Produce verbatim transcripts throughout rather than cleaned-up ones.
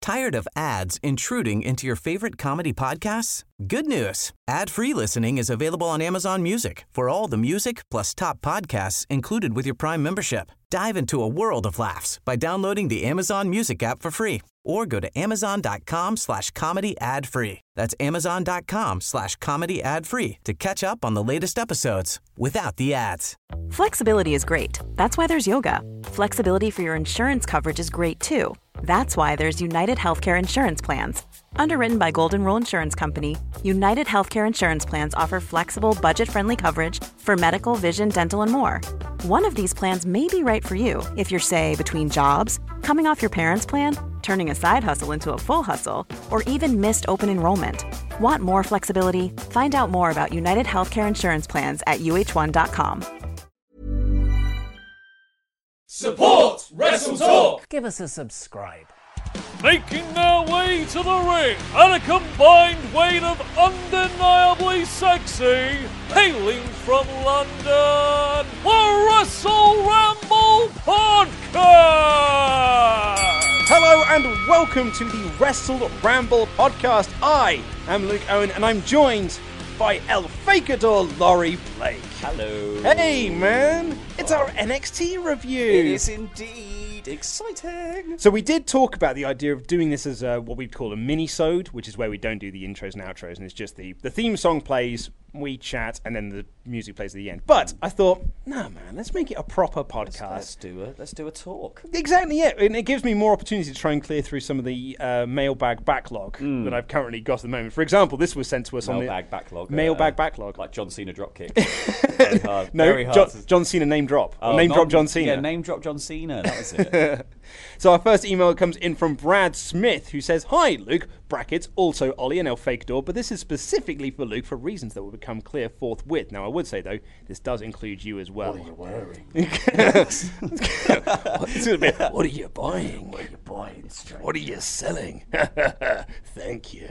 Tired of ads intruding into your favorite comedy podcasts? Good news. Ad-free listening is available on Amazon Music for all the music plus top podcasts included with your Prime membership. Dive into a world of laughs by downloading the Amazon Music app for free or go to amazon.com slash comedy ad free. That's amazon.com slash comedy ad free to catch up on the latest episodes without the ads. Flexibility is great. That's why there's yoga. Flexibility for your insurance coverage is great too. That's why there's United Healthcare Insurance Plans. Underwritten by Golden Rule Insurance Company, United Healthcare Insurance Plans offer flexible, budget-friendly coverage for medical, vision, dental, and more. One of these plans may be right for you if you're, say, between jobs, coming off your parents' plan, turning a side hustle into a full hustle, or even missed open enrollment. Want more flexibility? Find out more about United Healthcare Insurance Plans at U H one dot com. Support Wrestle Talk! Give us a subscribe. Making their way to the ring at a combined weight of undeniably sexy, hailing from London, the Wrestle Ramble Podcast! Hello and welcome to the Wrestle Ramble Podcast. I am Luke Owen and I'm joined by El Fakador Laurie Blake. Hello. Hey man, it's our N X T review. It is indeed exciting. So we did talk about the idea of doing this as a, what we'd call a mini-sode, which is where we don't do the intros and outros, and it's just the, the theme song plays, we chat, and then the music plays at the end. But I thought, no man, let's make it a proper podcast. Let's, let's do a let's do a talk. Exactly, yeah, and it gives me more opportunity to try and clear through some of the uh, mailbag backlog mm. that I've currently got at the moment. For example, this was sent to us mailbag on the backlog. Mailbag uh, backlog, like John Cena dropkick. Very hard. No, Very hard John, to... John Cena name drop. Oh, or name not, drop John Cena. Yeah, name drop John Cena. That was it. So our first email comes in from Brad Smith, who says, "Hi Luke, brackets, also Ollie and El Fakador, but this is specifically for Luke for reasons that will become clear forthwith. Now I would say though, this does include you as well." What are you wearing? what, what are you buying? What are you buying? What are you selling? Thank you.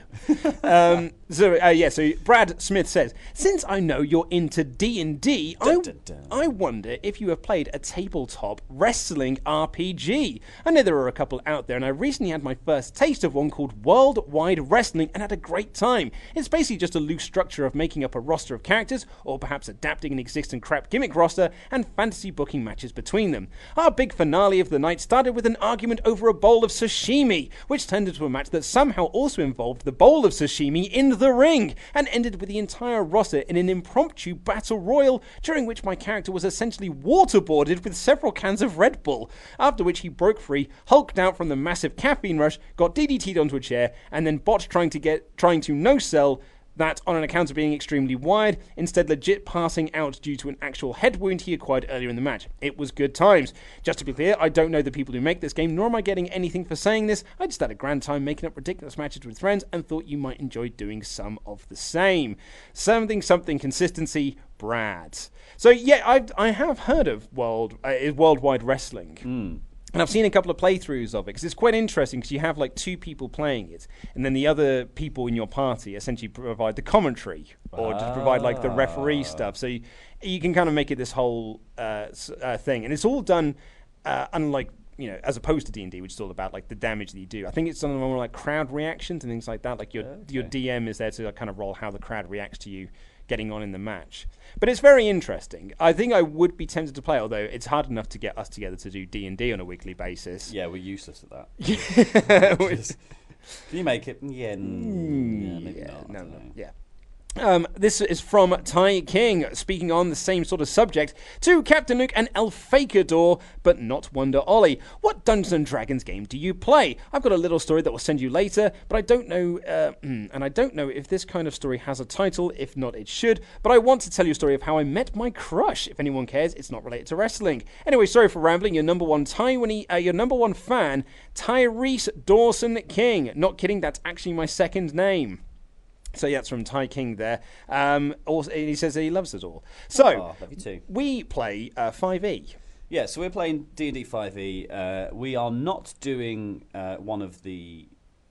um, so uh, yeah, so Brad Smith says, "Since I know you're into D and D, I, I wonder if you have played a tabletop wrestling R P G. I know there are a couple out there, and I recently had my first taste of one called Worldwide Wrestling and had a great time. It's basically just a loose structure of making up a roster of characters, or perhaps adapting an existing crap gimmick roster, and fantasy booking matches between them. Our big finale of the night started with an argument over a bowl of sashimi, which turned into a match that somehow also involved the bowl of sashimi in the ring, and ended with the entire roster in an impromptu battle royal, during which my character was essentially waterboarded with several cans of Red Bull, after which he broke free, hulked out from the massive caffeine rush, got D D T'd onto a chair, and then botched trying to get trying to no-sell that on an account of being extremely wired, instead legit passing out due to an actual head wound he acquired earlier in the match. It was good times. Just to be clear, I don't know the people who make this game, nor am I getting anything for saying this. I just had a grand time making up ridiculous matches with friends and thought you might enjoy doing some of the same. Something, something, consistency, Brad." So yeah, I I have heard of world uh, Worldwide Wrestling. Mm. And I've seen a couple of playthroughs of it, because it's quite interesting, because you have like two people playing it, and then the other people in your party essentially provide the commentary, or just provide like the referee stuff. So you, you can kind of make it this whole uh, uh, thing. And it's all done, uh, unlike, you know, as opposed to D and D, which is all about like the damage that you do. I think it's done more like crowd reactions and things like that. Like your, okay. your D M is there to kind of roll how the crowd reacts to you getting on in the match. But it's very interesting. I think I would be tempted to play, although it's hard enough to get us together to do D and D on a weekly basis. Yeah, we're useless at that. Yeah. Just, can you make it? Yeah, mm, yeah maybe yeah, not. No, no, yeah. Um, this is from Ty King, speaking on the same sort of subject, to Captain Luke and El Fakador, but not Wonder Ollie. What Dungeons and Dragons game do you play? I've got a little story that we'll send you later, but I don't know, uh, and I don't know if this kind of story has a title. If not, it should. But I want to tell you a story of how I met my crush. If anyone cares, it's not related to wrestling. Anyway, sorry for rambling. Your number one Taiwanese, uh, your number one fan, Tyrese Dawson King. Not kidding. That's actually my second name. So yeah, that's from Ty King there. Um, also, he says that he loves us all. So oh, love you too. We play uh, five E. Yeah, so we're playing D and D five E. Uh, we are not doing uh, one of the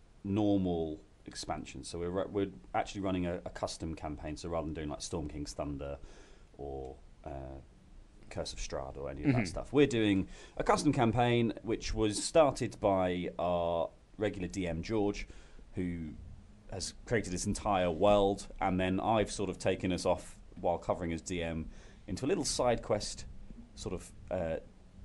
normal expansions. So we're we're actually running a, a custom campaign. So rather than doing like Storm King's Thunder or uh, Curse of Strahd or any of mm-hmm. that stuff, we're doing a custom campaign which was started by our regular D M George, who has created this entire world, and then I've sort of taken us off while covering as D M into a little side quest, sort of uh,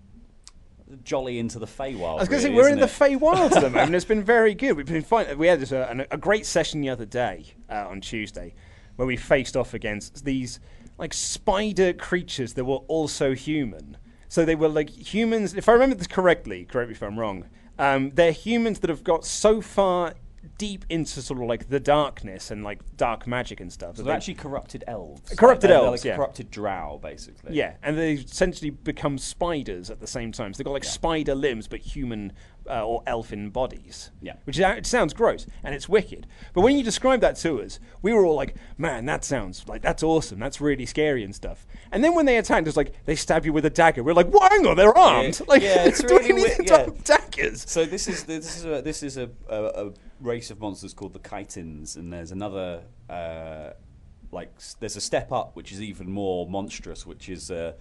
jolly into the Feywild. I was going to really, say we're isn't in the it? Feywild at the moment. It's been very good. We've been fine. We had this, uh, a great session the other day uh, on Tuesday, where we faced off against these like spider creatures that were also human. So they were like humans. If I remember this correctly, correct me if I'm wrong. Um, they're humans that have got so far deep into sort of like the darkness and like dark magic and stuff. So they're actually corrupted elves. Corrupted like, they're, elves, they're like yeah. corrupted drow, basically. Yeah, and they essentially become spiders at the same time. So they've got like Yeah. spider limbs, but human uh, or elfin bodies. Yeah. Which is, it sounds gross, and it's wicked. But when you described that to us, we were all like, man, that sounds like, that's awesome. That's really scary and stuff. And then when they attacked us, like, they stab you with a dagger. We're like, well, hang on, they're armed. Yeah, like, yeah, it's do really we need wi- to yeah. daggers? So this is this is a, this is a, a, a race of monsters called the Chitins, and there's another uh, like s- there's a step up which is even more monstrous, which is a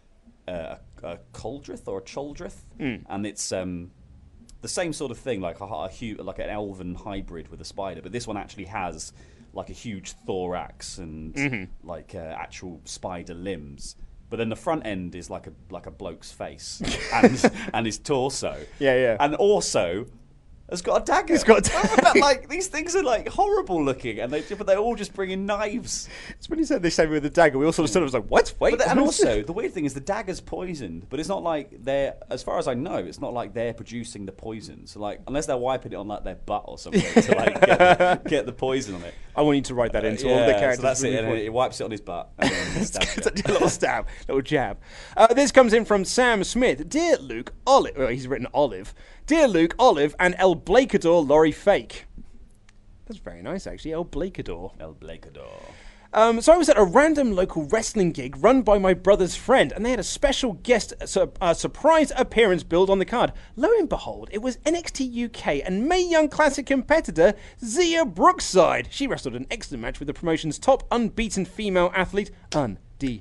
a, a Coldrith or a Choldrith, Mm. and it's um, the same sort of thing, like a, a hu- like an elven hybrid with a spider, but this one actually has like a huge thorax and Mm-hmm. like uh, actual spider limbs. But then the front end is like a like a bloke's face and and his torso. Yeah, yeah. And also has got a dagger. It's got a Remember that, like these things are like horrible looking, and they but they're all just bringing knives. It's when he said they stabbed me with a dagger, we all sort of stood up and was like, what? Wait. But the, and also the weird thing is the dagger's poisoned, but it's not like they're, as far as I know, it's not like they're producing the poison. So like unless they're wiping it on like their butt or something to like get the, get the poison on it. I want you to write that into Uh, all the yeah, characters. So that's it. moving And forward. it wipes it on his butt. And then stabs you. a little stab, little jab. Uh, this comes in from Sam Smith. Dear Luke, Olive. Well, he's written Olive. Dear Luke, Olive, and El Blakador, Laurie Fake. That's very nice, actually. El Blakador. El Blakador. Um, so I was at a random local wrestling gig run by my brother's friend, and they had a special guest su- uh, surprise appearance billed on the card. Lo and behold, it was N X T U K and Mae Young Classic competitor Zia Brookside. She wrestled an excellent match with the promotion's top unbeaten female athlete, Undefeated.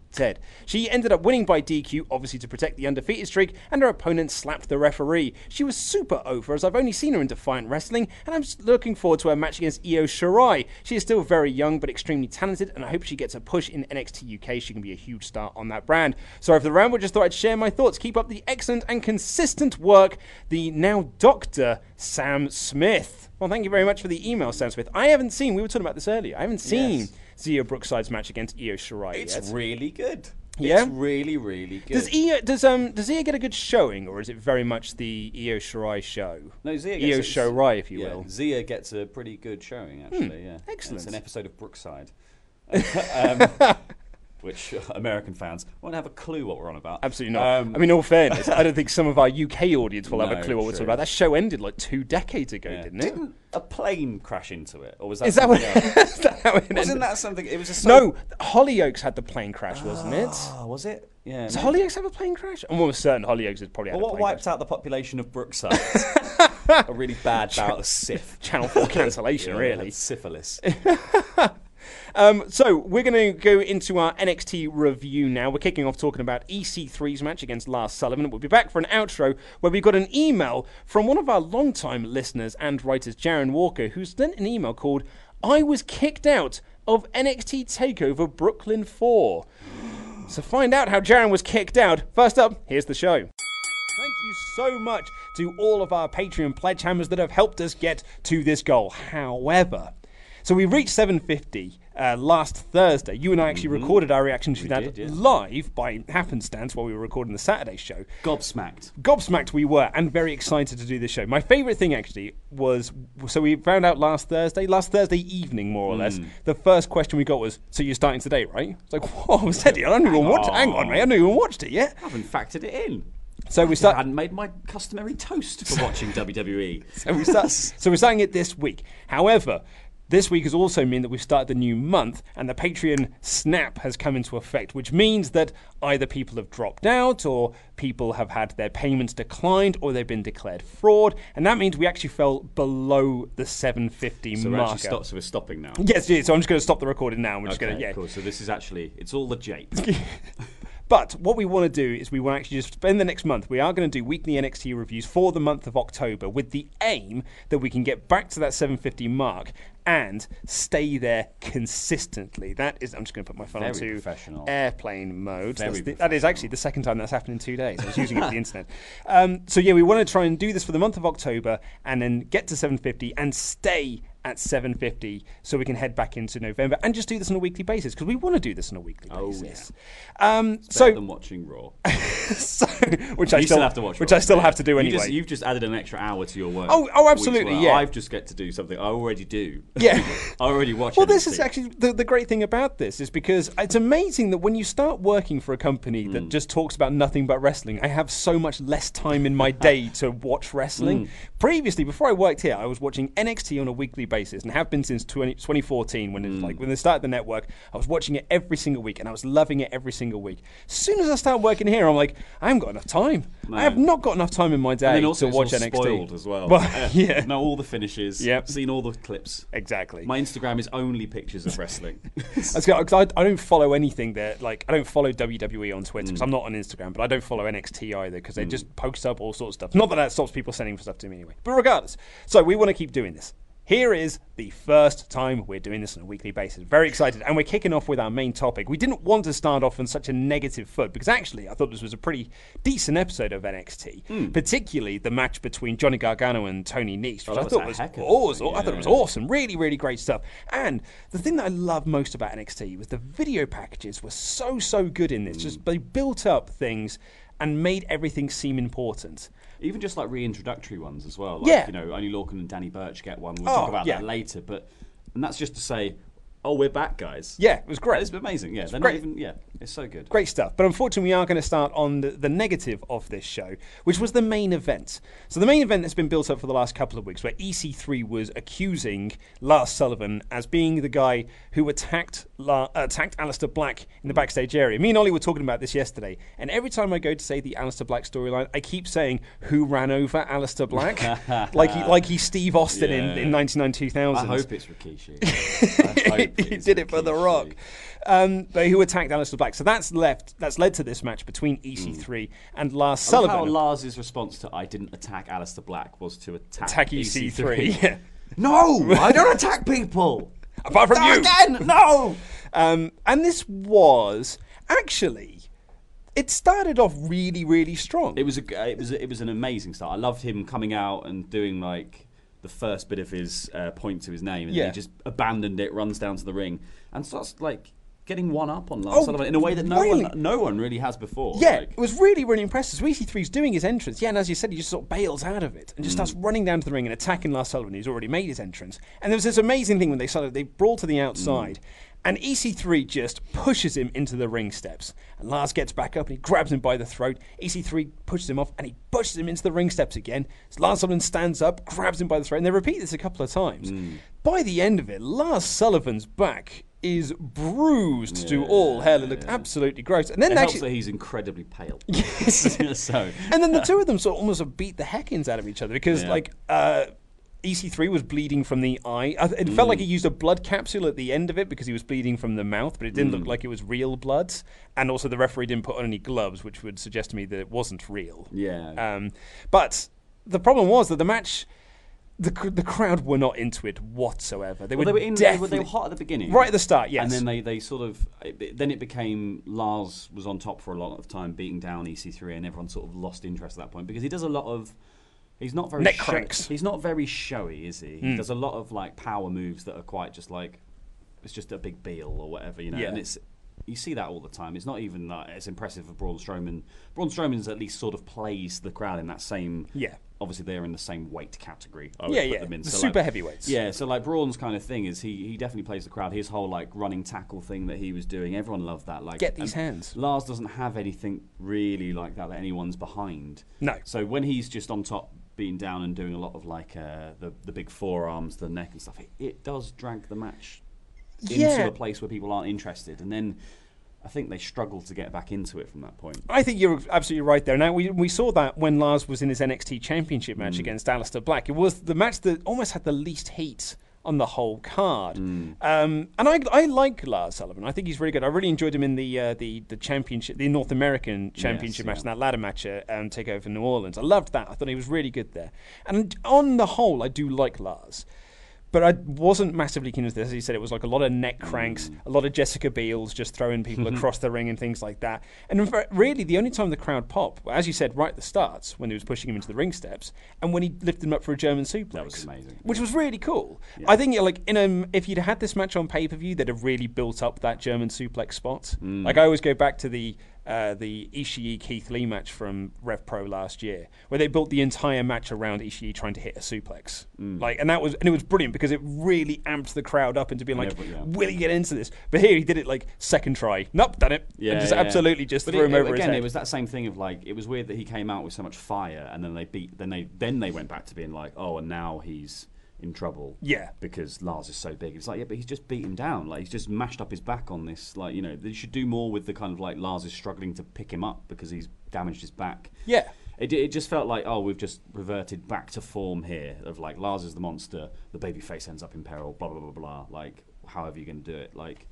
She ended up winning by D Q, obviously to protect the undefeated streak, and her opponent slapped the referee. She was super over, as I've only seen her in Defiant Wrestling, and I'm just looking forward to her match against Io Shirai. She is still very young, but extremely talented, and I hope she gets a push in N X T U K. She can be a huge star on that brand. Sorry for the ramble, just thought I'd share my thoughts. Keep up the excellent and consistent work, the now Doctor Sam Smith. Well, thank you very much for the email, Sam Smith. I haven't seen, we were talking about this earlier, I haven't seen Yes. Zia Brookside's match against Io Shirai It's yet. really good. Yeah? It's really, really good. Does Io does um does Io get a good showing, or is it very much the Io Shirai show? No, Zia Io gets Shirai, if you yeah, will. Zia gets a pretty good showing, actually. Yeah, excellent. It's an episode of Brookside, um, which American fans won't have a clue what we're on about. Absolutely not. Um, I mean, in all fairness, I don't think some of our U K audience will have a No, clue what we're talking true. about. That show ended like two decades ago, yeah. didn't it? Didn't a plane crash into it, or was that? Is that what? something else? Is that how it Wasn't ended? that something? It was a No, Hollyoaks had the plane crash, wasn't it? Oh, was it? Yeah. Does maybe. Hollyoaks have a plane crash? I'm almost certain Hollyoaks has probably had Well, a what plane wiped crash. out the population of Brookside? a really bad bout of syph. Channel four cancellation, Yeah, they really. had syphilis. Um, so we're going to go into our N X T review now. We're kicking off talking about E C three's match against Lars Sullivan. We'll be back for an outro where we got an email from one of our longtime listeners and writers, Jaron Walker, who sent an email called "I was kicked out of N X T TakeOver Brooklyn four." So find out how Jaron was kicked out. First up, here's the show. Thank you so much to all of our Patreon pledge hammers that have helped us get to this goal. However, so we reached seven fifty uh, last Thursday. You and I actually Mm-hmm. recorded our reaction to that did, yeah. live by happenstance while we were recording the Saturday show. Gobsmacked. Gobsmacked we were, and very excited to do this show. My favourite thing actually was, so we found out last Thursday, last Thursday evening more or less, the first question we got was, so you're starting today, right? It's like, whoa, steady, I haven't even watched it. Hang on, mate, I haven't even watched it yet. I haven't factored it in. So we I start. hadn't made my customary toast for watching W W E. So, we start, so we're starting it this week. However, this week has also meant that we've started the new month, and the Patreon snap has come into effect, which means that either people have dropped out, or people have had their payments declined, or they've been declared fraud, and that means we actually fell below the seven fifty So we're marker. actually stop, so we're stopping now. Yes, yeah, so I'm just going to stop the recording now. and We're just Okay, going to, yeah. cool. So this is actually, it's all the jape. But what we want to do is we want to actually just spend the next month. We are going to do weekly N X T reviews for the month of October with the aim that we can get back to that seven fifty mark and stay there consistently. That is, I'm just going to put my phone Very onto professional. airplane mode. Very That's the, that is actually the second time that's happened in two days. I was using it for the internet. Um, so yeah, we want to try and do this for the month of October and then get to seven fifty and stay at seven fifty so we can head back into November and just do this on a weekly basis because we want to do this on a weekly Oh, basis. Um, Better so, than watching Raw. so which I You still, still have to watch which Raw. I still Yeah. have to do You anyway. just, you've just added an extra hour to your work. Oh, oh, week, absolutely, where yeah. I've just get to do something I already do. Yeah. I already watch Well, N X this T. is actually the, the great thing about this is because it's amazing that when you start working for a company Mm. that just talks about nothing but wrestling, I have so much less time in my day to watch wrestling. Mm. Previously, before I worked here, I was watching N X T on a weekly basis and have been since twenty, twenty fourteen when it, Mm. like when they started the network. I was watching it every single week and I was loving it every single week. As soon as I start working here, I'm like, I haven't got enough time. No. I have not got enough time in my day And then also to it's watch all N X T. spoiled as well. Well, yeah. Know all the finishes. Yep. Seen all the clips. Exactly. My Instagram is only pictures of wrestling. Cause I, I don't follow anything that, like, I don't follow W W E on Twitter because Mm. I'm not on Instagram, but I don't follow N X T either because they just post up all sorts of stuff. Not that that stops people sending stuff to me anyway. But regardless, so we want to keep doing this. Here is the first time we're doing this on a weekly basis. Very excited. And we're kicking off with our main topic. We didn't want to start off on such a negative foot because actually I thought this was a pretty decent episode of N X T, Mm. particularly the match between Johnny Gargano and Tony Nese, which Oh, that I was thought a was heck of a awesome. thing, I thought it was yeah. awesome. Really, really great stuff. And the thing that I love most about N X T was the video packages were so, so good in this. Mm. Just they built up things and made everything seem important. Even just like reintroductory ones as well. Like, Yeah. you know, only Lorcan and Danny Burch get one. We'll Oh, talk about yeah. that later. But and that's just to say, oh, we're back, guys. Yeah, it was great. It's amazing. Yeah, they're great. not even. Yeah, it's so good. Great stuff. But unfortunately, we are going to start on the, the negative of this show, which was the main event. So the main event has been built up for the last couple of weeks, where E C three was accusing Lars Sullivan as being the guy who attacked La- attacked Aleister Black in the backstage area. Me and Ollie were talking about this yesterday, and every time I go to say the Aleister Black storyline, I keep saying, who ran over Aleister Black? like he, like he's Steve Austin in, Yeah. in ninety-nine two thousand. I hope it's Rikishi. I hope he it's did it for The Rikishi. Rock. Um, but who attacked Aleister Black? So that's left. That's led to this match between E C three and Lars I love how Sullivan. Lars' response to "I didn't attack Aleister Black" was to attack, Attack E C three. Yeah. No, I don't attack people. Apart from Not you. again. No. Um, and this was actually. It started off really, really strong. It was a, it was a, it was an amazing start. I loved him coming out and doing like the first bit of his uh, point to his name, and Yeah. then he just abandoned it, runs down to the ring, and starts like getting one up on Lars Oh, Sullivan in a way that no really? one no one really has before. Yeah, Like, it was really, really impressive. So E C three's doing his entrance. Yeah, and as you said, he just sort of bails out of it and just starts running down to the ring and attacking Lars Sullivan, who's already made his entrance. And there was this amazing thing when they started, they brawl to the outside, and E C three just pushes him into the ring steps. And Lars gets back up and he grabs him by the throat. E C three pushes him off and he pushes him into the ring steps again. So Lars Sullivan stands up, grabs him by the throat, and they repeat this a couple of times. By the end of it, Lars Sullivan's back is bruised to all hell. It looked absolutely gross. And then it helps actually, that he's incredibly pale. Yes. so and then the two of them sort of almost beat the heckins out of each other because, Yeah. like, uh, E C three was bleeding from the eye. I th- It felt like Mm. he used a blood capsule at the end of it because he was bleeding from the mouth, but it didn't Mm. look like it was real blood. And also, the referee didn't put on any gloves, which would suggest to me that it wasn't real. yeah. Um, but the problem was that the match, the cr- the crowd were not into it whatsoever. They well, were they were in. They were, definitely they were hot at the beginning, right at the start. Yes, And then they, they sort of it, then it became Lars was on top for a lot of time, beating down E C three, and everyone sort of lost interest at that point because he does a lot of. He's not very Neck show- cranks. He's not very showy, is he? He does a lot of like power moves that are quite just like it's just a big Beal or whatever, you know. Yeah. And it's you see that all the time. It's not even like, as impressive as Braun Strowman. Braun Strowman's at least sort of plays the crowd in that same. Yeah. Obviously, they're in the same weight category. I would Yeah, put yeah. them in. The So, super like, heavyweights. Yeah, so like Braun's kind of thing is he he definitely plays the crowd. His whole like running tackle thing that he was doing, everyone loved that. Like Get these and hands. Lars doesn't have anything really like that that anyone's behind. No. So when he's just on top, being down and doing a lot of like uh, the the big forearms, the neck and stuff, it, it does drag the match Yeah. into a place where people aren't interested, and then. I think they struggled to get back into it from that point. I think you're absolutely right there. Now, we we saw that when Lars was in his N X T Championship match Mm. against Aleister Black. It was the match that almost had the least heat on the whole card. Mm. Um, and I I like Lars Sullivan. I think he's really good. I really enjoyed him in the uh, the the championship, the North American Championship Yes, match, yeah. in that ladder match at um, Takeover New Orleans. I loved that. I thought he was really good there. And on the whole, I do like Lars. But I wasn't massively keen with this. As he said, it was like a lot of neck cranks, Mm. a lot of Jessica Biels just throwing people across the ring and things like that. And in fact, really, the only time the crowd popped, as you said right at the start, when he was pushing him into the ring steps, and when he lifted him up for a German suplex. That was amazing. Which was really cool. Yeah. I think, like, in a, if you'd had this match on pay-per-view, they'd have really built up that German suplex spot. Mm. Like, I always go back to the uh, the Ishii-Keith Lee match from Rev Pro last year, where they built the entire match around Ishii trying to hit a suplex. Mm. Like, and that was and it was brilliant because it really amped the crowd up into being like, every- yeah. will he get into this? But here he did it like second try. Nope, done it. Yeah, and just yeah. absolutely just But threw it- him over again, his head. it was that same thing of like, it was weird that he came out with so much fire, and then they beat, then they then they went back to being like, oh, and now he's in trouble. Yeah. Because Lars is so big. It's like, yeah, but he's just beat him down. Like, he's just mashed up his back on this. Like, you know, they should do more with the kind of like Lars is struggling to pick him up because he's damaged his back. Yeah. It, it just felt like, oh, we've just reverted back to form here of like Lars is the monster, the babyface ends up in peril, blah blah blah blah. Like, however you're going to do it. Like,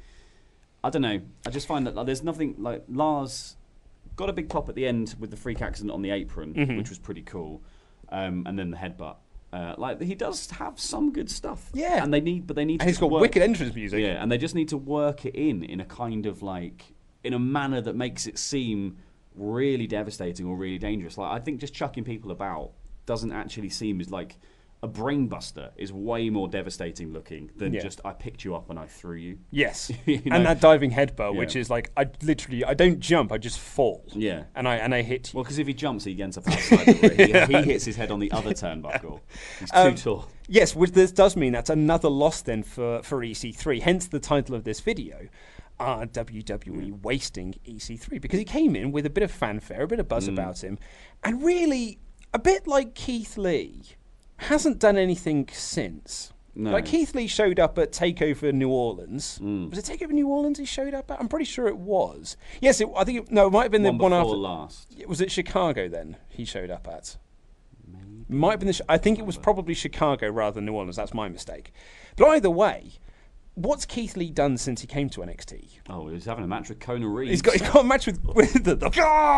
I don't know. I just find that like, there's nothing like Lars got a big pop at the end with the freak accident on the apron, Mm-hmm. which was pretty cool, um, and then the headbutt. Uh, like he does have some good stuff. Yeah. and they need, but they need. And to he's got work, wicked entrance music. Yeah, and they just need to work it in in a kind of like in a manner that makes it seem really devastating or really dangerous. Like I think just chucking people about doesn't actually seem as like a brainbuster is way more devastating looking than Yeah. just I picked you up and I threw you. Yes, You know? and that diving headbutt, which Yeah. is like I literally I don't jump, I just fall. Yeah. and I and I hit you. Well, because if he jumps, he ends up outside the ring. He, he hits his head on the other turnbuckle. He's too Um, tall. Yes, which this does mean that's another loss then for for E C three. Hence the title of this video. Are W W E wasting E C three? Because he came in with a bit of fanfare, a bit of buzz Mm. about him, and really a bit like Keith Lee, hasn't done anything since. No. Like Keith Lee showed up at Takeover New Orleans. Mm. Was it Takeover New Orleans he showed up at? I'm pretty sure it was. Yes, it, I think it, no, it might have been One the one before after. last. Was it Chicago then he showed up at? Might have been. The, Ch- I think it was probably Chicago rather than New Orleans. That's my mistake. But either way, what's Keith Lee done since he came to N X T? Oh, he was having a match with Kona Reeves. He's got he's got a match with with the, the with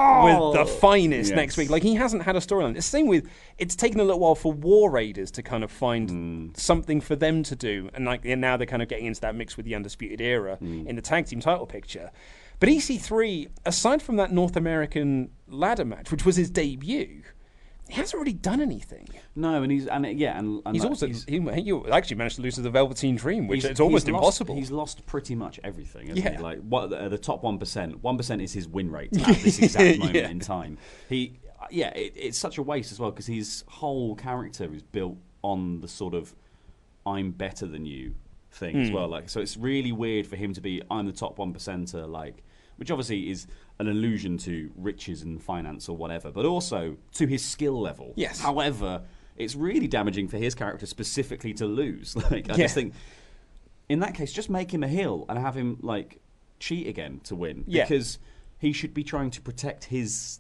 the finest Yes. next week. Like he hasn't had a storyline. It's the same with. It's taken a little while for War Raiders to kind of find Mm. something for them to do, and like and now they're kind of getting into that mix with the Undisputed Era Mm. in the tag team title picture. But E C three, aside from that North American ladder match, which was his debut, he hasn't really done anything. No, and he's and yeah, and, and He's like, also he's, he, he actually managed to lose to the Velveteen Dream, which he's- it's almost he's lost- impossible. He's lost pretty much everything. Hasn't Yeah. he? Like what uh, the top one percent. One percent is his win rate at this exact moment Yeah. in time. He, uh, yeah, it, it's such a waste as well because his whole character is built on the sort of "I'm better than you" thing as well. Like, so it's really weird for him to be "I'm the top one percenter," like, which obviously is an allusion to riches and finance or whatever, but also to his skill level. Yes. However, it's really damaging for his character specifically to lose. Like, I Yeah. just think, in that case, just make him a heel and have him like cheat again to win, Yeah. because he should be trying to protect his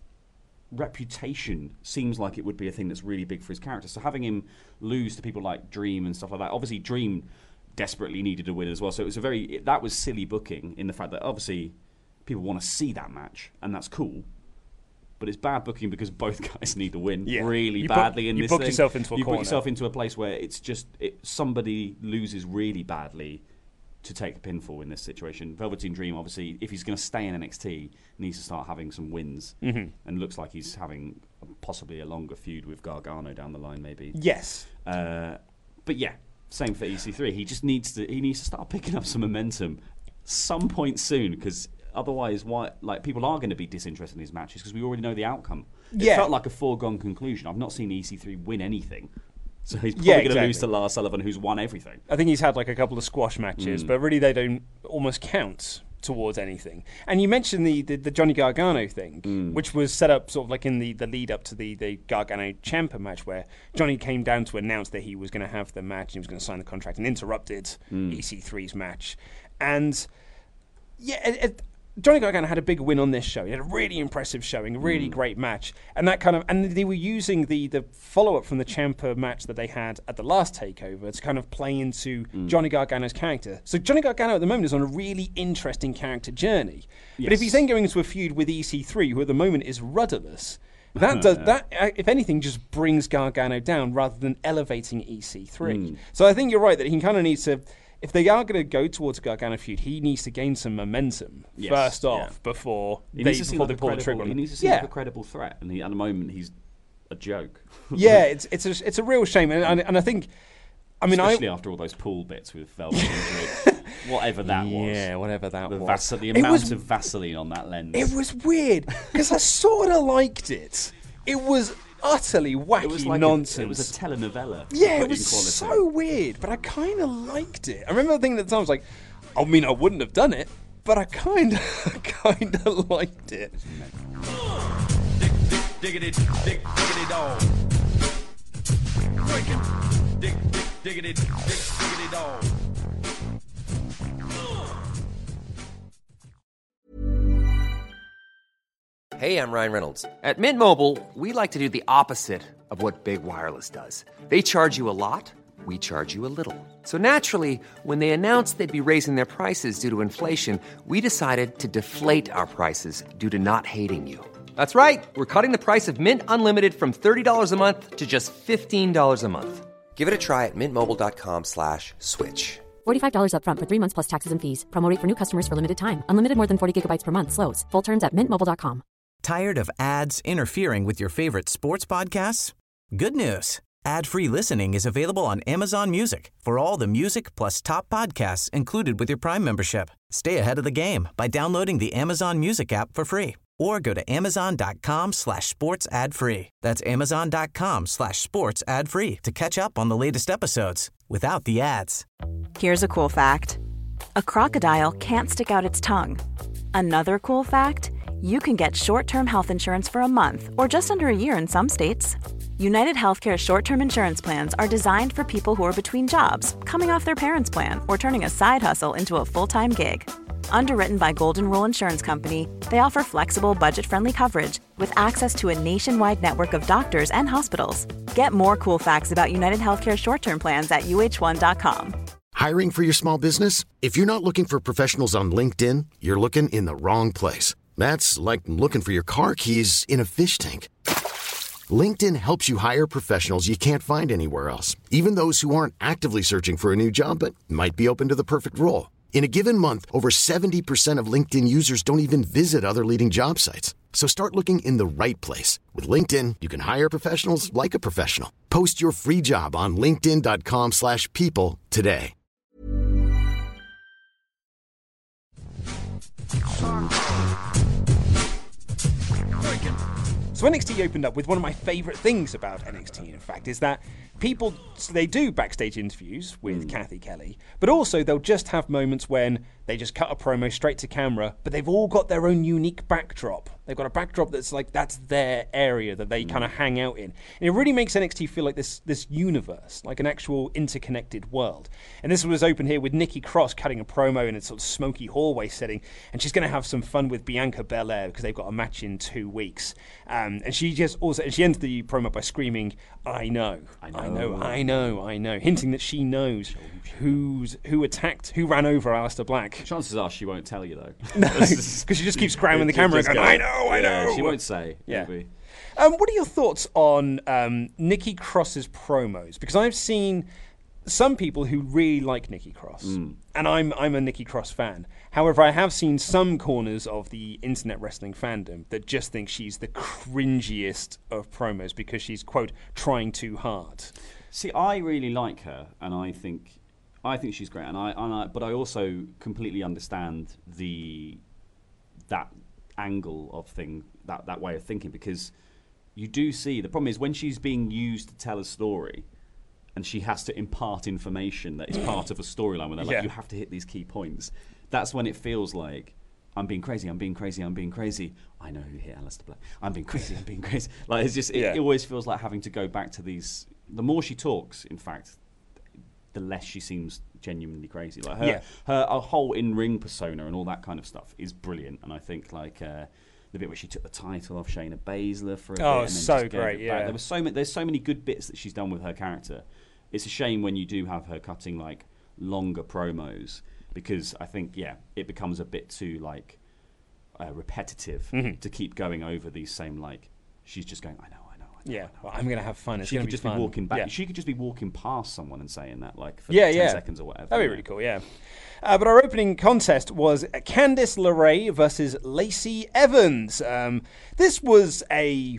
reputation. Seems like it would be a thing that's really big for his character. So having him lose to people like Dream and stuff like that, obviously Dream desperately needed a win as well. So it was a very it, that was silly booking in the fact that obviously people want to see that match and that's cool. But it's bad booking because both guys need to win Yeah. really You book- badly in you this book thing. yourself into a you corner. book yourself into a place where it's just it, somebody loses really badly to take a pinfall in this situation. Velveteen Dream, obviously, if he's going to stay in N X T, needs to start having some wins. Mm-hmm. And looks like he's having possibly a longer feud with Gargano down the line, maybe. Yes. Uh, but yeah, same for E C three. He just needs to he needs to start picking up some momentum some point soon, because otherwise, why like people are going to be disinterested in his matches because we already know the outcome. It Yeah. felt like a foregone conclusion. I've not seen E C three win anything, so he's probably Yeah, going to lose exactly. to Lars Sullivan, who's won everything. I think he's had like a couple of squash Mm. matches, but really they don't almost count towards anything. And you mentioned the, the, the Johnny Gargano thing, Mm. which was set up sort of like in the, the lead up to the, the Gargano Ciampa match, where Johnny came down to announce that he was going to have the match and he was going to sign the contract and interrupted Mm. E C three's match. And yeah, it, it, Johnny Gargano had a big win on this show. He had a really impressive showing, a really mm. great match, and that kind of and they were using the the follow up from the Ciampa match that they had at the last Takeover to kind of play into mm. Johnny Gargano's character. So Johnny Gargano at the moment is on a really interesting character journey. Yes. But if he's then going into a feud with E C three, who at the moment is rudderless, that does that if anything just brings Gargano down rather than elevating E C three. Mm. So I think you're right that he kind of needs to. If they are going to go towards a Gargano feud, he needs to gain some momentum yes, first off yeah. before he they, needs to before like they pull the trigger on He needs to seem yeah. like a credible threat, and he, at the moment he's a joke. yeah, it's it's a it's a real shame, and and, and I think, I mean, especially I, after all those pool bits with Velvet and Druid, whatever that yeah, was. Yeah, whatever that the was. Vas- the amount was, of Vaseline on that lens. It was weird because I sort of liked it. It was utterly wacky it was like nonsense. A, it was a telenovela. Yeah, it was so weird, but I kind of liked it. I remember thinking at the time, I was like, I mean, I wouldn't have done it, but I kind of, kind of liked it. Diggity, dig, diggity dog. Breaking, dig, diggity, dig, diggity dog. Hey, I'm Ryan Reynolds. At Mint Mobile, we like to do the opposite of what Big Wireless does. They charge you a lot, we charge you a little. So naturally, when they announced they'd be raising their prices due to inflation, we decided to deflate our prices due to not hating you. That's right. We're cutting the price of Mint Unlimited from thirty dollars a month to just fifteen dollars a month. Give it a try at mintmobile.com slash switch. forty-five dollars up front for three months plus taxes and fees. Promo rate for new customers for limited time. Unlimited more than forty gigabytes per month. Slows full terms at mint mobile dot com. Tired of ads interfering with your favorite sports podcasts? Good news. Ad-free listening is available on Amazon Music for all the music plus top podcasts included with your Prime membership. Stay ahead of the game by downloading the Amazon Music app for free or go to amazon.com slash sports ad free. That's amazon.com slash sports ad free to catch up on the latest episodes without the ads. Here's a cool fact. A crocodile can't stick out its tongue. Another cool fact, you can get short-term health insurance for a month or just under a year in some states. United Healthcare short-term insurance plans are designed for people who are between jobs, coming off their parents' plan, or turning a side hustle into a full-time gig. Underwritten by Golden Rule Insurance Company, they offer flexible, budget-friendly coverage with access to a nationwide network of doctors and hospitals. Get more cool facts about United Healthcare short-term plans at U H one dot com. Hiring for your small business? If you're not looking for professionals on LinkedIn, you're looking in the wrong place. That's like looking for your car keys in a fish tank. LinkedIn helps you hire professionals you can't find anywhere else, even those who aren't actively searching for a new job but might be open to the perfect role. In a given month, over seventy percent of LinkedIn users don't even visit other leading job sites. So start looking in the right place. With LinkedIn, you can hire professionals like a professional. Post your free job on linkedin.com slash people today. So N X T opened up with one of my favourite things about N X T, in fact, is that people, so they do backstage interviews with mm. Kathy Kelly, but also they'll just have moments when they just cut a promo straight to camera, but they've all got their own unique backdrop. They've got a backdrop that's like, that's their area that they mm. kind of hang out in. And it really makes N X T feel like this this universe, like an actual interconnected world. And this was open here with Nikki Cross cutting a promo in a sort of smoky hallway setting, and she's going to have some fun with Bianca Belair because they've got a match in two weeks. Um, and she just also, and she ends the promo by screaming, I know, I know, I know, I know, I know, hinting that she knows who's who attacked, who ran over Aleister Black. Chances are she won't tell you, though. No, because she just keeps grabbing the camera and going, I know, I know. Yeah, she won't say. Yeah. Maybe. Um, what are your thoughts on um, Nikki Cross's promos? Because I've seen some people who really like Nikki Cross, mm. and I'm I'm a Nikki Cross fan. However, I have seen some corners of the internet wrestling fandom that just think she's the cringiest of promos because she's, quote, trying too hard. See, I really like her, and I think I think she's great, and I, and I but I also completely understand the that angle of thing, that, that way of thinking, because you do see, the problem is when she's being used to tell a story and she has to impart information that is part of a storyline where they're like, yeah. you have to hit these key points, that's when it feels like, I'm being crazy, I'm being crazy, I'm being crazy. I know who hit Aleister Black. I'm being crazy, I'm being crazy. Like, it's just, it, yeah. it always feels like having to go back to these, the more she talks, in fact, the less she seems genuinely crazy. Like her, Yeah. her, her whole in-ring persona and all that kind of stuff is brilliant. And I think like uh, the bit where she took the title off Shayna Baszler for a Oh, bit, and then so just gave great, it back. yeah. There was so many. There's so many good bits that she's done with her character. It's a shame when you do have her cutting like longer promos because I think yeah, it becomes a bit too like uh, repetitive Mm-hmm. to keep going over these same like. She's just going. I know. I know. I know. Yeah, I know. well, I'm going to have fun. It's She going could to be just fun. be walking back. Yeah. She could just be walking past someone and saying that, like, for Yeah, ten yeah. seconds or whatever. That'd be you really know. cool, yeah. Uh, but our opening contest was Candice LeRae versus Lacey Evans. Um, this was a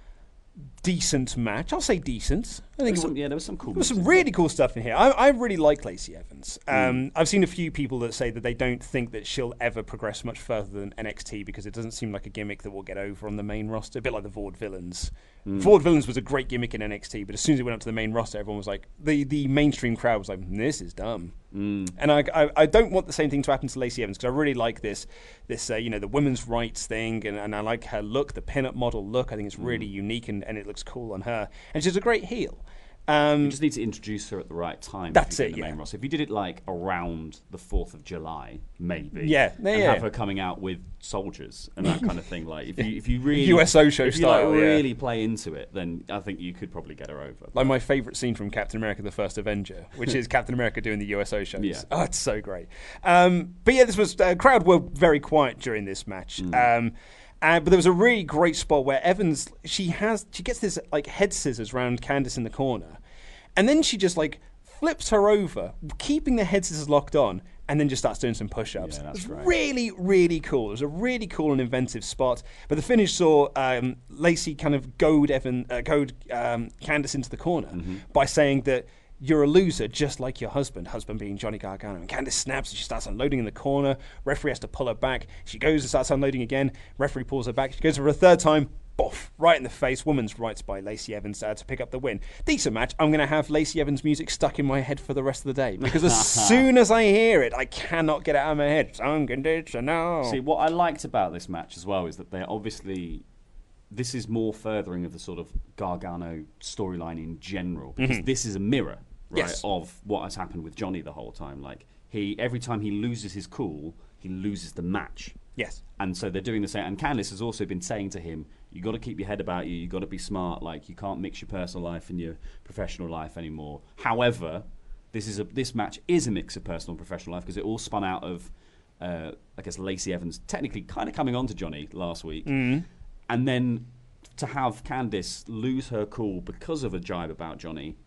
decent match. I'll say decent. I think There was it some, was, yeah, there was some cool. there was some moves, really cool stuff in here. I, I really like Lacey Evans. Um, Mm. I've seen a few people that say that they don't think that she'll ever progress much further than N X T because it doesn't seem like a gimmick that will get over on the main roster. A bit like the Vaude Villains. Mm. Vaude Villains was a great gimmick in N X T, but as soon as it went up to the main roster, everyone was like, the, the mainstream crowd was like, this is dumb. Mm. And I, I, I don't want the same thing to happen to Lacey Evans because I really like this, this uh, you know, the women's rights thing, and, and I like her look, the pin-up model look. I think it's really unique and, and it looks cool on her. And she's a great heel. Um, You just need to introduce her at the right time. That's if you it, get in the main yeah. roster. If you did it like around the fourth of July, maybe. Yeah, yeah, and yeah. have her coming out with soldiers and that kind of thing. Like if you if you really U S O show if you style, like yeah. really play into it, then I think you could probably get her over. Like my favourite scene from Captain America: The First Avenger, which is Captain America doing the U S O shows. Yeah. Oh, it's so great. Um, but yeah, this was uh, crowd were very quiet during this match. Mm. Um, uh, but there was a really great spot where Evans she has she gets this like head scissors around Candice in the corner, and then she just like flips her over, keeping the head scissors locked on, and then just starts doing some push-ups. Yeah, that's it was great. really, really cool. It was a really cool and inventive spot. But the finish saw um, Lacey kind of goad Evan, uh, goad um, Candice into the corner Mm-hmm. by saying that you're a loser just like your husband, husband being Johnny Gargano. And Candice snaps and she starts unloading in the corner. Referee has to pull her back. She goes and starts unloading again. Referee pulls her back. She goes for a third time. Boff, right in the face. Women's rights by Lacey Evans uh, to pick up the win. Decent match. I'm going to have Lacey Evans music stuck in my head for the rest of the day because as soon as I hear it, I cannot get it out of my head. Unconditional. See, what I liked about this match as well is that they're obviously. This is more furthering of the sort of Gargano storyline in general because this is a mirror, right, Yes. of what has happened with Johnny the whole time. Like he, every time he loses his cool, he loses the match. Yes. And so they're doing the same. And Candice has also been saying to him, you got to keep your head about you. You got to be smart. Like you can't mix your personal life and your professional life anymore. However, this is a this match is a mix of personal and professional life because it all spun out of, uh, I guess, Lacey Evans technically kind of coming on to Johnny last week. Mm. And then to have Candice lose her cool because of a jibe about Johnny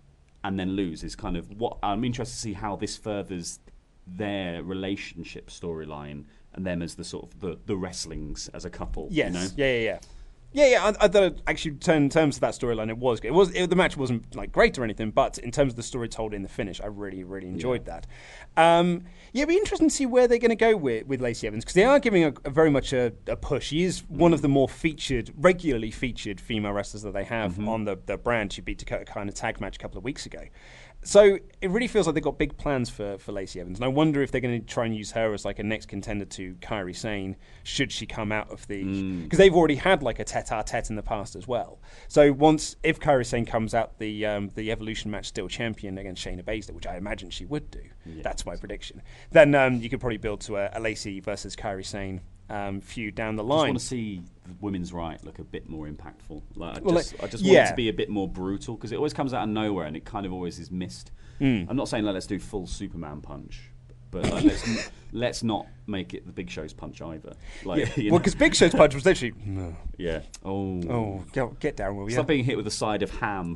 and then lose is kind of what I'm interested to see how this furthers their relationship storyline and them as the sort of the, the wrestlings as a couple. Yes. You know? Yeah, yeah, yeah. Yeah, yeah. I, I thought actually, in terms of that storyline, it was good. It was it, the match wasn't like great or anything, but in terms of the story told in the finish, I really, really enjoyed that. Um, yeah, it'd be interesting to see where they're going to go with with Lacey Evans because they are giving a, a very much a, a push. She is one of the more featured, regularly featured female wrestlers that they have Mm-hmm. on the the brand. She beat Dakota Kai in a tag match a couple of weeks ago. So it really feels like they've got big plans for, for Lacey Evans. And I wonder if they're going to try and use her as like a next contender to Kairi Sane should she come out of the... Because they've already had like a tete-a-tete in the past as well. So once, if Kairi Sane comes out the um, the Evolution match still champion against Shayna Baszler, which I imagine she would do, that's my prediction, then um, you could probably build to a, a Lacey versus Kairi Sane um, feud down the I just line. want to see the women's right look a bit more impactful. Like I Well, just, like- I just want yeah. it to be a bit more brutal because it always comes out of nowhere and it kind of always is missed. Hmm. I'm not saying like, let's do full Superman punch, but like, let's n- let's not make it the Big Show's punch either. Like, you Well, know? because Big Show's punch was literally... No. yeah. Oh. Oh, get, get down, will you? Stop being hit with a side of ham.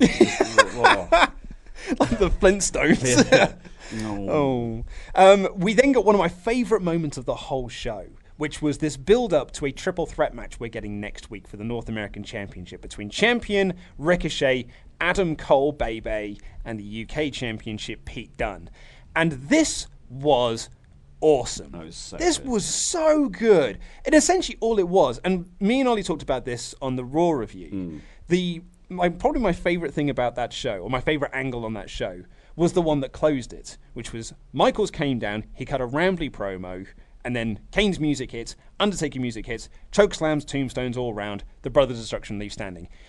Like the Flintstones. Yeah. No. Oh. Um, we then got one of my favourite moments of the whole show, which was this build-up to a triple threat match we're getting next week for the North American Championship between champion Ricochet, Adam Cole, Bebe, and the U K Championship, Pete Dunne. And this was awesome. That was so this good. was so good. And essentially all it was, and me and Ollie talked about this on the Raw review, Mm. the my, probably my favourite thing about that show, or my favourite angle on that show, was the one that closed it, which was Michaels came down, he cut a rambly promo, and then Kane's music hits, Undertaker music hits, choke slams, tombstones all round, the Brothers of Destruction leave standing.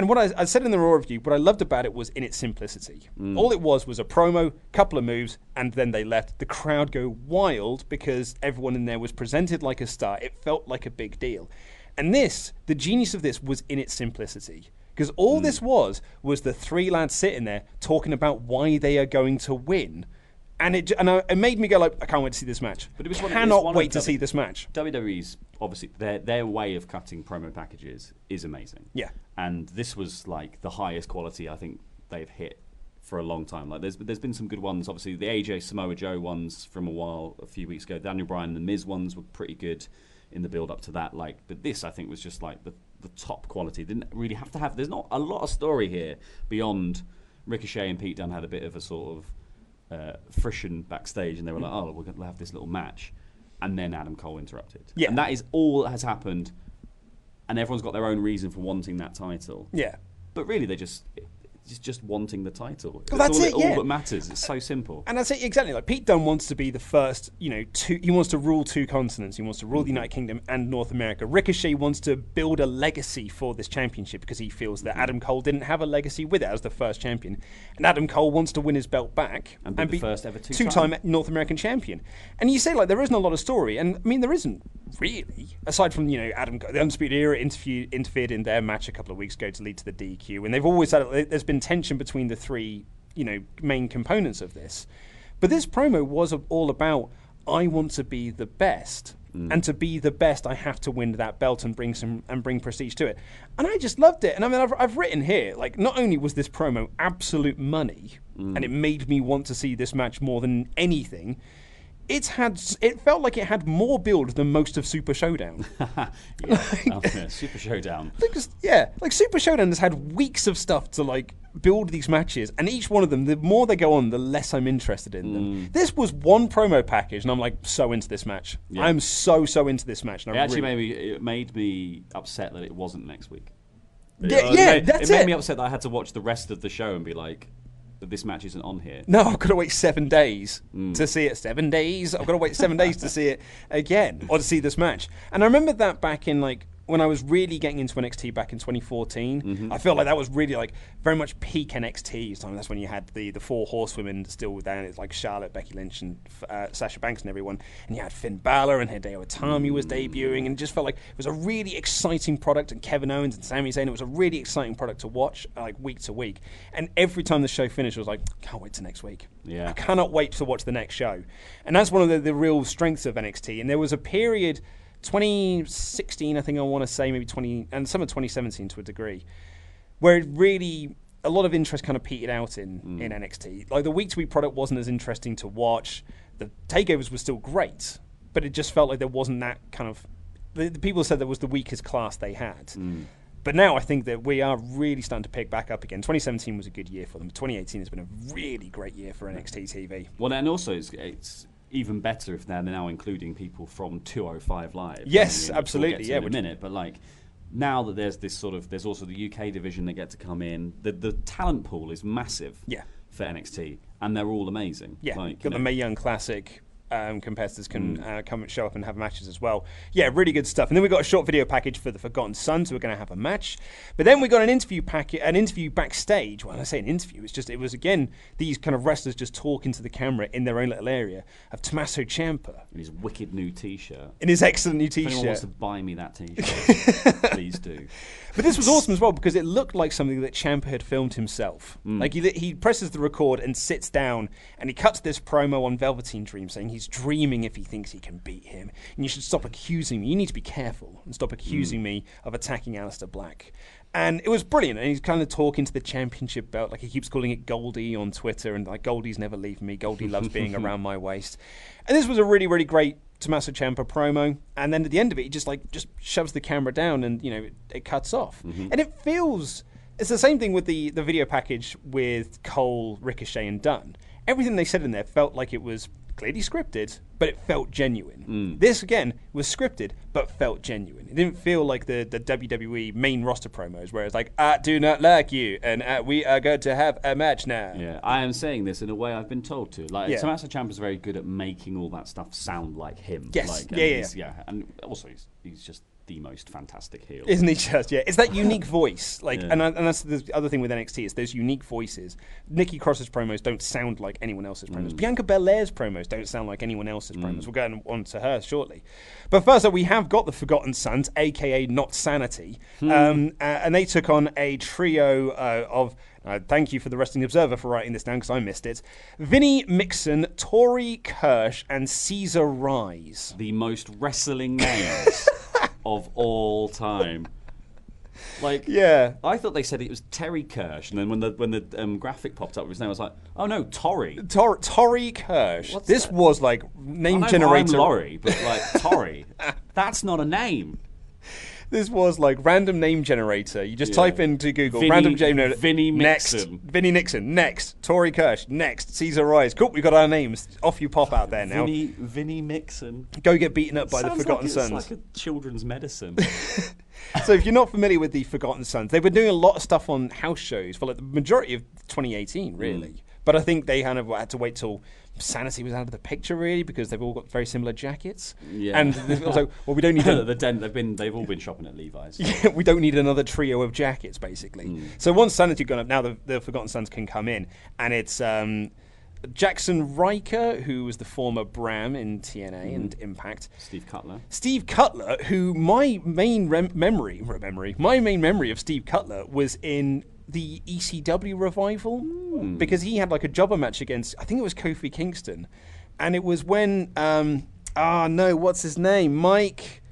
And what I, I said in the Raw review, what I loved about it was in its simplicity. Mm. All it was was a promo, couple of moves, and then they left. The crowd go wild because everyone in there was presented like a star. It felt like a big deal. And this, the genius of this was in its simplicity. Because all mm. this was, was the three lads sitting there talking about why they are going to win. And it and I, it made me go like, I can't wait to see this match. But it was one, cannot it was wait to w- see this match. W W E's, obviously, their their way of cutting promo packages is amazing. Yeah. And this was like the highest quality I think they've hit for a long time. Like there's there's been some good ones. Obviously, the A J Samoa Joe ones from a while, a few weeks ago. Daniel Bryan and the Miz ones were pretty good in the build up to that. Like, but this I think was just like the the top quality. Didn't really have to have. There's not a lot of story here beyond Ricochet and Pete Dunne had a bit of a sort of uh, friction backstage, and they were like, "Oh, we're going to have this little match," and then Adam Cole interrupted. Yeah, and that is all that has happened. And everyone's got their own reason for wanting that title. Yeah, but really, they just. It's just wanting the title. Well, that's all, it, all yeah. that matters. It's so simple. And that's it, exactly. Like Pete Dunne wants to be the first, you know, two, he wants to rule two continents. He wants to rule mm-hmm. the United Kingdom and North America. Ricochet wants to build a legacy for this championship because he feels that mm-hmm. Adam Cole didn't have a legacy with it as the first champion. And Adam Cole wants to win his belt back and be, and be the first ever two-time. two-time North American champion. And you say, like, there isn't a lot of story. And, I mean, there isn't really. Aside from, you know, Adam, the Undisputed Era interview, interfered in their match a couple of weeks ago to lead to the D Q. And they've always had, there's been tension between the three, you know, main components of this. But this promo was all about, I want to be the best. Mm. And to be the best, I have to win that belt and bring some and bring prestige to it. And I just loved it. And I mean, I've, I've written here, like, not only was this promo absolute money, mm. and it made me want to see this match more than anything, It's had. It felt like it had more build than most of Super Showdown. yeah, like, oh, yeah, Super Showdown. Like, yeah, like Super Showdown has had weeks of stuff to like build these matches, and each one of them, the more they go on, the less I'm interested in them. Mm. This was one promo package, and I'm like so into this match. Yeah. I'm so so into this match. And it I actually really made me. It made me upset that it wasn't next week. Yeah, it, yeah, it made, that's it. It made it. me upset that I had to watch the rest of the show and be like, this match isn't on here. No, I've got to wait seven days mm. to see it. Seven days. I've got to wait seven days to see it again, or to see this match. And I remember that back in like when I was really getting into N X T back in twenty fourteen. Mm-hmm. I felt like that was really like very much peak N X T time. That's when you had the the four horsewomen still down. It's like Charlotte, Becky Lynch, and uh, Sasha Banks and everyone. And you had Finn Balor and Hideo Itami mm. was debuting, and it just felt like it was a really exciting product. And Kevin Owens and Sami Zayn. It was a really exciting product to watch, like week to week. And every time the show finished, I was like, can't wait to next week. Yeah, I cannot wait to watch the next show. And that's one of the, the real strengths of N X T. And there was a period. twenty sixteen, I think I want to say, maybe twenty, and some of twenty seventeen to a degree, where it really, a lot of interest kind of petered out in, mm. in N X T. Like the week-to-week product wasn't as interesting to watch. The takeovers were still great, but it just felt like there wasn't that kind of, the, the people said that was the weakest class they had. Mm. But now I think that we are really starting to pick back up again. twenty seventeen was a good year for them. twenty eighteen has been a really great year for N X T T V. Well, and also it's, it's even better if they're now including people from two oh five Live. Yes, I mean, absolutely. We'll yeah, in a minute, but like now that there's this sort of, there's also the U K division that get to come in. The the talent pool is massive. Yeah. For N X T, and they're all amazing. Yeah, like, got the Mae Young Classic. Um, competitors can mm. uh, come and show up and have matches as well. Yeah, really good stuff. And then we got a short video package for the Forgotten Sons, who are going to have a match. But then we got an interview packet, an interview backstage. Well, I say an interview, it's just it was again these kind of wrestlers just talking to the camera in their own little area of Tommaso Ciampa in his wicked new T-shirt. In his excellent new T-shirt. If anyone wants to buy me that T-shirt, please do. But this was awesome as well because it looked like something that Ciampa had filmed himself. Mm. Like he, he presses the record and sits down and he cuts this promo on Velveteen Dream saying he's dreaming if he thinks he can beat him. And you should stop accusing me. You need to be careful and stop accusing mm. me of attacking Aleister Black. And it was brilliant. And he's kind of talking to the championship belt. Like he keeps calling it Goldie on Twitter. And like, Goldie's never leaving me. Goldie loves being around my waist. And this was a really, really great Tommaso Ciampa promo. And then at the end of it, he just like just shoves the camera down and, you know, it, it cuts off. Mm-hmm. And it feels... It's the same thing with the, the video package with Cole, Ricochet, and Dunn. Everything they said in there felt like it was clearly scripted, but it felt genuine. Mm. This, again, was scripted, but felt genuine. It didn't feel like the, the W W E main roster promos, where it's like, I do not like you, and uh, we are going to have a match now. Yeah, I am saying this in a way I've been told to. Like, yeah. Tommaso Ciampa's very good at making all that stuff sound like him. Yes, like, yeah, yeah. yeah. And also, he's, he's just the most fantastic heel. Isn't he just? Yeah, it's that unique voice. Like, Yeah. and, and that's the other thing with N X T is those unique voices. Nikki Cross's promos don't sound like anyone else's promos. Mm. Bianca Belair's promos don't sound like anyone else's promos. We'll go on, on to her shortly. But first up, we have got the Forgotten Sons, aka Not Sanity, Hmm. um, uh, and they took on a trio uh, of. Uh, thank you for the Wrestling Observer for writing this down because I missed it. Vinnie Mixon, Tori Kirsch, and Caesar Rise. The most wrestling names of all time. Like, Yeah. I thought they said it was Terry Kirsch, and then when the when the um, graphic popped up with his name, I was like, oh no, Tori. Tor- Tori Kirsch. What's this that? was like name I know generator. I'm Laurie, but like Tori, that's not a name. This was like random name generator. You just Yeah. type into Google Vinnie- random name generator. Vinnie next. Mixon. Vinnie Nixon. Next. Tori Kirsch. Next. Caesar Rise. Cool. We got our names. Off you pop out there now. Vinnie, Vinnie Mixon. Go get beaten up by Sounds the Forgotten like Sons. It's like a children's medicine. So if you're not familiar with the Forgotten Sons, they've been doing a lot of stuff on house shows for like the majority of twenty eighteen, really. Mm. But I think they kind of had to wait till Sanity was out of the picture, really, because they've all got very similar jackets. Yeah. And there's also, well, we don't need a, the den, they've been they've all been shopping at Levi's. Yeah, we don't need another trio of jackets, basically. Mm. So once Sanity gone up, now the, the Forgotten Sons can come in, and it's um, Jackson Riker, who was the former Bram in T N A Mm. and Impact. Steve Cutler. Steve Cutler, who my main rem- memory, memory, my main memory of Steve Cutler was in the E C W revival, Hmm. because he had like a jobber match against, I think it was Kofi Kingston, and it was when, um, ah no, what's his name, Mike.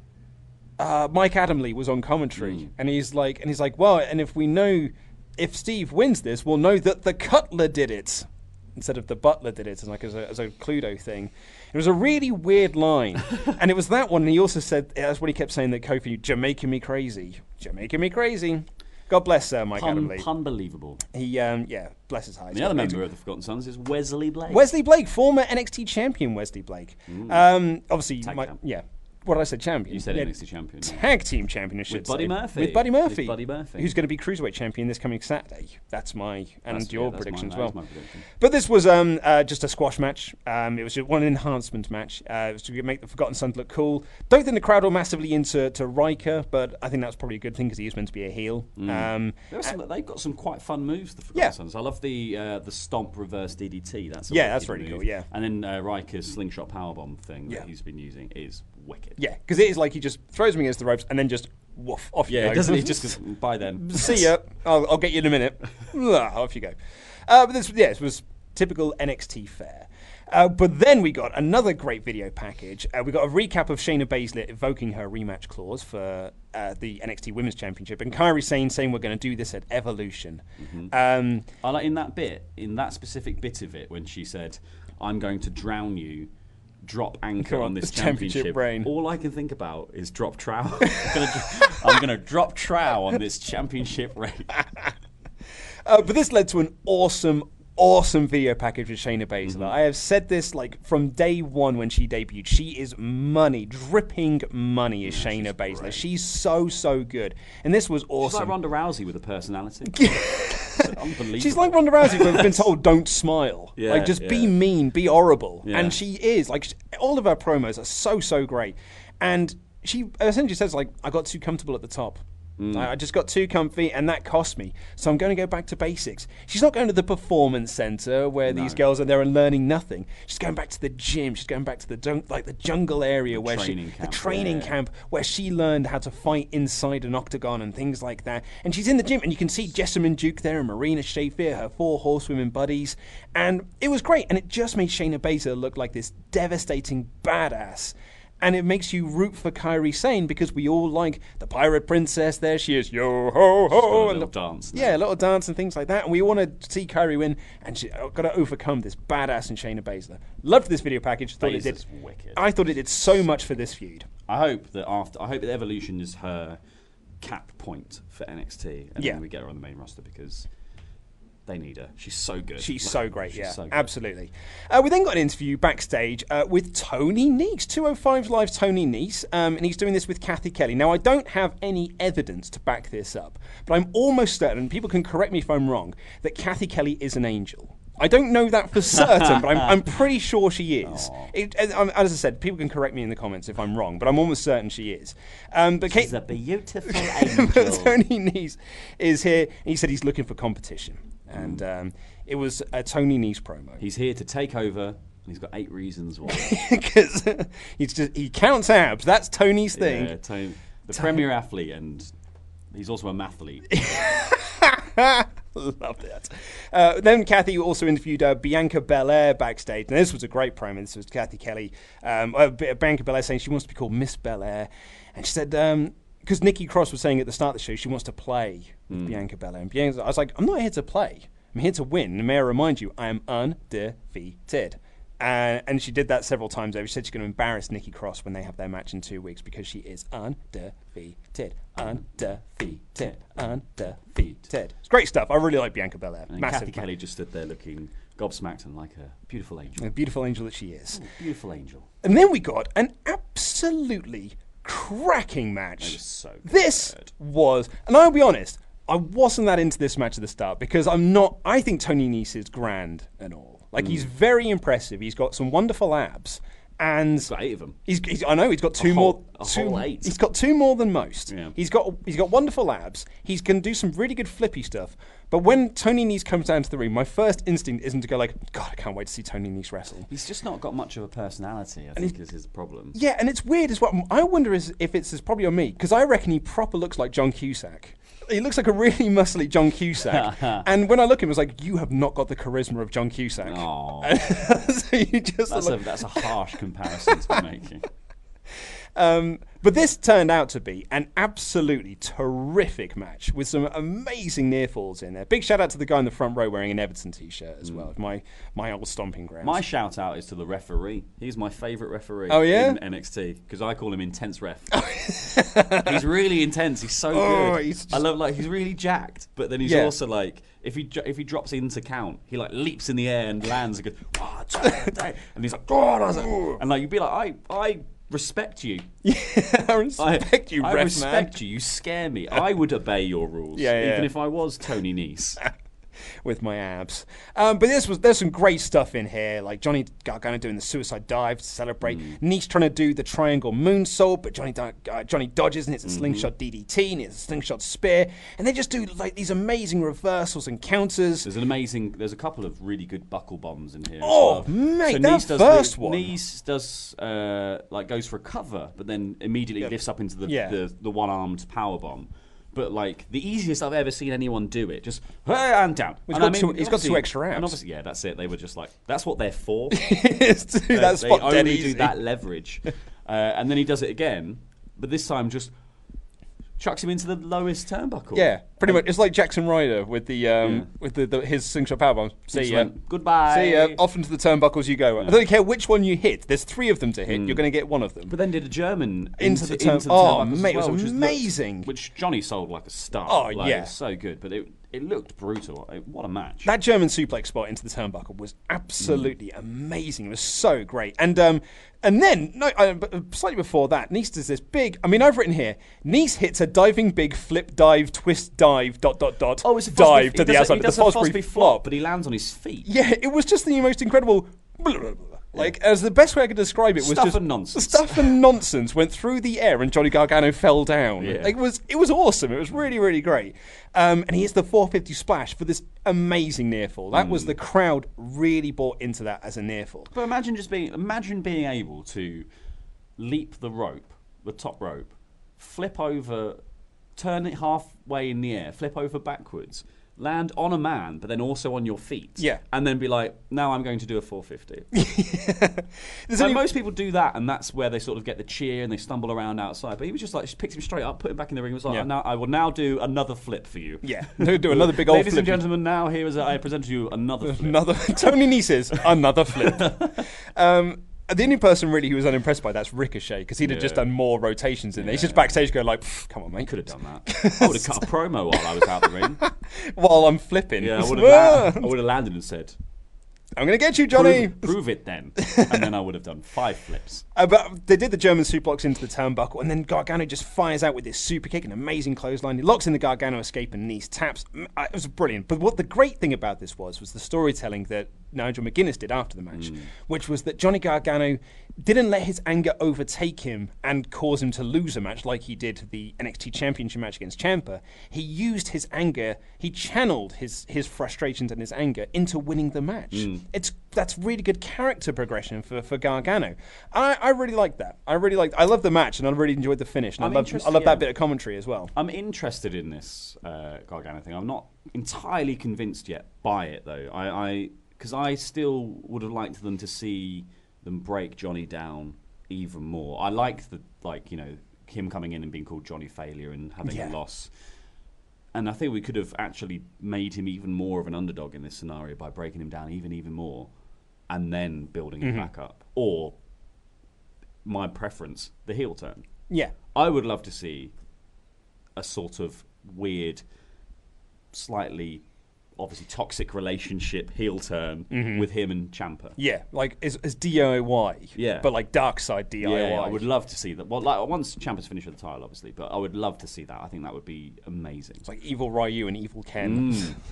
Uh, Mike Adamle was on commentary, Mm. and he's like, and he's like, well, and if we know, if Steve wins this, we'll know that the Cutler did it instead of the Butler did it, and like as a, as a Cluedo thing. It was a really weird line, and it was that one. And he also said that's what he kept saying, that Kofi, "You're making me crazy, you're making me crazy." God bless uh, Mike Pun, Adamle. Unbelievable. He, um, yeah, bless his heart. The other member of the Forgotten Sons is Wesley Blake. Wesley Blake, former N X T champion Wesley Blake. Mm. Um, obviously, Tag my, champ. yeah. What did I say? Champion. You said Yeah, N X T champion. Tag team champion, I should With Buddy say. Murphy. With Buddy Murphy. With Buddy Murphy. Who's going to be Cruiserweight champion this coming Saturday. That's my, and That's- your yeah, that's prediction my- as well. that is my prediction. But this was um, uh, just a squash match. Um, it was just one enhancement match. Uh, it was to make the Forgotten Sons look cool. Don't think the crowd were massively into to Riker, but I think that's probably a good thing because he was meant to be a heel. Mm. Um, There are some, they've got some quite fun moves, the Forgotten Yeah. Sons. I love the uh, the stomp reverse D D T. That's a Yeah, wicked that's really move. cool, yeah. And then uh, Riker's slingshot powerbomb thing Yeah. that he's been using is wicked. yeah, because it is like he just throws me against the ropes and then just woof off you Yeah, go. doesn't he? Just 'cause by then. See ya. I'll, I'll get you in a minute. Ah, off you go. Uh, but this, yeah, this was typical N X T fare. Uh, but then we got another great video package. Uh, we got a recap of Shayna Baszler evoking her rematch clause for uh, the N X T Women's Championship, and Kairi Sane saying we're going to do this at Evolution. Mm-hmm. Um, I like in that bit, in that specific bit of it, when she said, "I'm going to drown you." Drop anchor Come on, on this the championship championship. reign. All I can think about is drop trow. I'm gonna dr- I'm going to drop trow on this championship reign. Uh, but this led to an awesome, awesome video package with Shayna Baszler. Mm-hmm. I have said this like from day one when she debuted. She is money, dripping money is Shayna Baszler. great. She's so, so good. And this was She's awesome. like Ronda Rousey with a personality. Unbelievable. She's like Ronda Rousey, but been told don't smile. Yeah, like just be yeah. mean, be horrible, Yeah. and she is. Like sh- all of her promos are so so great, and she essentially says like, "I got too comfortable at the top. Mm. I, I just got too comfy, and that cost me. So I'm going to go back to basics." She's not going to the performance center where these girls are there and learning nothing. She's going back to the gym. She's going back to the jung- like the jungle area where she training the camp, training yeah. camp where she learned how to fight inside an octagon and things like that. And she's in the gym, and you can see Jessamine Duke there and Marina Shafir, her four horsewomen buddies. And it was great. And it just made Shayna Baszler look like this devastating badass. And it makes you root for Kairi Sane because we all like the pirate princess. There she is, yo ho ho, She's got a and little the- dance now. yeah, a little dance and things like that. And we want to see Kairi win, and she's got to overcome this badass in Shayna Baszler. Loved this video package. Thought it did. Baszler's wicked. I thought it did so much for this feud. I hope that after, I hope that Evolution is her cap point for N X T, and Yeah. then we get her on the main roster because they need her. She's so good. She's Like, so great, she's yeah, so good. absolutely. Uh, we then got an interview backstage uh, with Tony Nese, two oh five Live's Tony Nese, um, and he's doing this with Kathy Kelly. Now, I don't have any evidence to back this up, but I'm almost certain, people can correct me if I'm wrong, that Kathy Kelly is an angel. I don't know that for certain, but I'm, I'm pretty sure she is. It, as I said, people can correct me in the comments if I'm wrong, but I'm almost certain she is. Um, but She's Kate, a beautiful angel. but Tony Nese is here, and he said he's looking for competition. And um, it was a Tony Nese promo. He's here to take over, and he's got eight reasons why. Because he's just he counts abs. That's Tony's thing. Yeah, Tony, the premier athlete, and he's also a mathlete. Love that. Uh, then Kathy also interviewed uh, Bianca Belair backstage, and this was a great promo. This was Kathy Kelly, um, uh, Bianca Belair saying she wants to be called Miss Belair, and she said because um, Nikki Cross was saying at the start of the show she wants to play with mm. Bianca Belair, and Bianca, I was like, I'm not here to play. I'm here to win. And may I remind you, I am undefeated. Uh, and she did that several times over. She said she's going to embarrass Nikki Cross when they have their match in two weeks because she is undefeated, undefeated, undefeated. It's great stuff. I really like Bianca Belair. And Massive Kathy fan. Kelly just stood there looking gobsmacked and like a beautiful angel. A beautiful angel that she is. Ooh, beautiful angel. And then we got an absolutely cracking match. It was so good. This was, and I'll be honest, I wasn't that into this match at the start because I'm not, I think Tony Nese is grand and all. Like, mm. he's very impressive. He's got some wonderful abs. And he's got eight of them. He's, he's, I know, he's got two a more. Whole, a two, whole eight. He's got two more than most. Yeah. He's got he's got wonderful abs. He's going to do some really good flippy stuff. But when Tony Nese comes down to the ring, my first instinct isn't to go like, God, I can't wait to see Tony Nese wrestle. He's just not got much of a personality, I and think is his problem. Yeah, and it's weird as well. I wonder is, if it's, it's probably on me, because I reckon he proper looks like John Cusack. He looks like a really muscly John Cusack. And when I look at him, I was like, you have not got the charisma of John Cusack. So you just that's, a, that's a harsh comparison to be making. Um, but this turned out to be an absolutely terrific match with some amazing near falls in there. Big shout out to the guy in the front row wearing an Everton t-shirt as mm. well. My my old stomping grounds. My shout out is to the referee. He's my favourite referee oh, yeah? in N X T because I call him Intense Ref. He's really intense. He's so oh, good. He's just... I love like he's really jacked, but then he's yeah. also like if he if he drops into count, he like leaps in the air and lands a good and he's like oh, and like you'd be like I I. respect you. Yeah, I respect I, you, I ref respect man. you. You scare me. I would obey your rules, yeah, yeah. even if I was Tony Nese. With my abs. Um, but this was there's some great stuff in here, like Johnny Gargano doing the suicide dive to celebrate. Mm. Nese trying to do the triangle moonsault, but Johnny uh, Johnny dodges and it's a mm-hmm. slingshot D D T and it's a slingshot spear. And they just do like these amazing reversals and counters. There's an amazing, there's a couple of really good buckle bombs in here. Oh, as well. mate, so that Nese does first the, one. Nese does, uh, like, goes for a cover, but then immediately yeah. lifts up into the, yeah. the, the one-armed power bomb. But like the easiest I've ever seen anyone do it, just hey, and down. He's and got, I mean, two, he's got two extra abs. And obviously, yeah, that's it. They were just like, that's what they're for. it's to do uh, that spot they dead only easy. do that leverage, uh, and then he does it again, but this time just chucks him into the lowest turnbuckle. Yeah, pretty and much. It's like Jackson Ryder with the um, yeah. with the, the his slingshot powerbomb. See ya. Went, goodbye. See ya. Off into the turnbuckles you go. Yeah. I don't care which one you hit. There's three of them to hit. Mm. You're going to get one of them. But then did a German into, into the, turn- into the oh, turnbuckles mate, as well, it was which amazing. Looked, which Johnny sold like a star. Oh like, yeah, it was so good. But it it looked brutal. It, what a match. That German suplex spot into the turnbuckle was absolutely mm. amazing. It was so great. And um, and then no, uh, slightly before that, Nese does this big. I mean, I've written here. Nese hits a diving big flip dive twist dive dot dot dot. Oh, it's a dive Fosbury, to the a, outside. He the does Fosbury a Fosbury flop, flop, but he lands on his feet. Yeah, it was just the most incredible. Blah, blah, blah. Like, as the best way I could describe it was stuff just and nonsense. Stuff and nonsense went through the air, and Johnny Gargano fell down. Yeah. Like, it was it was awesome. It was really really great. Um, and he hits the four fifty splash for this amazing near fall. That mm. was the crowd really bought into that as a near fall. But imagine just being imagine being able to leap the rope, the top rope, flip over, turn it halfway in the air, flip over backwards, land on a man, but then also on your feet. Yeah. And then be like, now I'm going to do a four fifty. Like only... Most people do that, and that's where they sort of get the cheer and they stumble around outside. But he was just like, just picked him straight up, put him back in the ring. He was like, yeah. now, I will now do another flip for you. Yeah. do another big old Ladies flip. and gentlemen, now here is a, I present to you another flip. Another Tony Nese's another flip. um, The only person really who was unimpressed by that's Ricochet, because he'd have yeah. just done more rotations in there. Yeah. He's just backstage going like, come on, mate. Could have done that. I would have cut a promo while I was out the ring. While I'm flipping. Yeah, I would have, la- I would have landed and said, I'm going to get you, Johnny. Prove, prove it then. And then I would have done five flips. Uh, but they did the German suplex into the turnbuckle, and then Gargano just fires out with this super kick, an amazing clothesline. He locks in the Gargano escape and knees taps. It was brilliant. But what the great thing about this was, was the storytelling that Nigel McGuinness did after the match, mm. which was that Johnny Gargano didn't let his anger overtake him and cause him to lose a match like he did the N X T Championship match against Ciampa. He used his anger, he channeled his, his frustrations and his anger into winning the match. Mm. It's That's really good character progression for, for Gargano. I, I really like that. I really like. I love the match, and I really enjoyed the finish. And I'm I love I love yeah. that bit of commentary as well. I'm interested in this uh, Gargano thing. I'm not entirely convinced yet by it, though. I... I Because I still would have liked them to see them break Johnny down even more. I like the like you know him coming in and being called Johnny Failure and having yeah. a loss. And I think we could have actually made him even more of an underdog in this scenario by breaking him down even even more, and then building him mm-hmm. back up. Or my preference, the heel turn. Yeah, I would love to see a sort of weird, slightly. Obviously toxic relationship heel turn mm-hmm. with him and Ciampa. Yeah, like as, as D I Y. Yeah, but like dark side D I Y. Yeah, I would love to see that. Well, like once Ciampa's finished with the title, obviously, but I would love to see that. I think that would be amazing. It's like evil Ryu and evil Ken.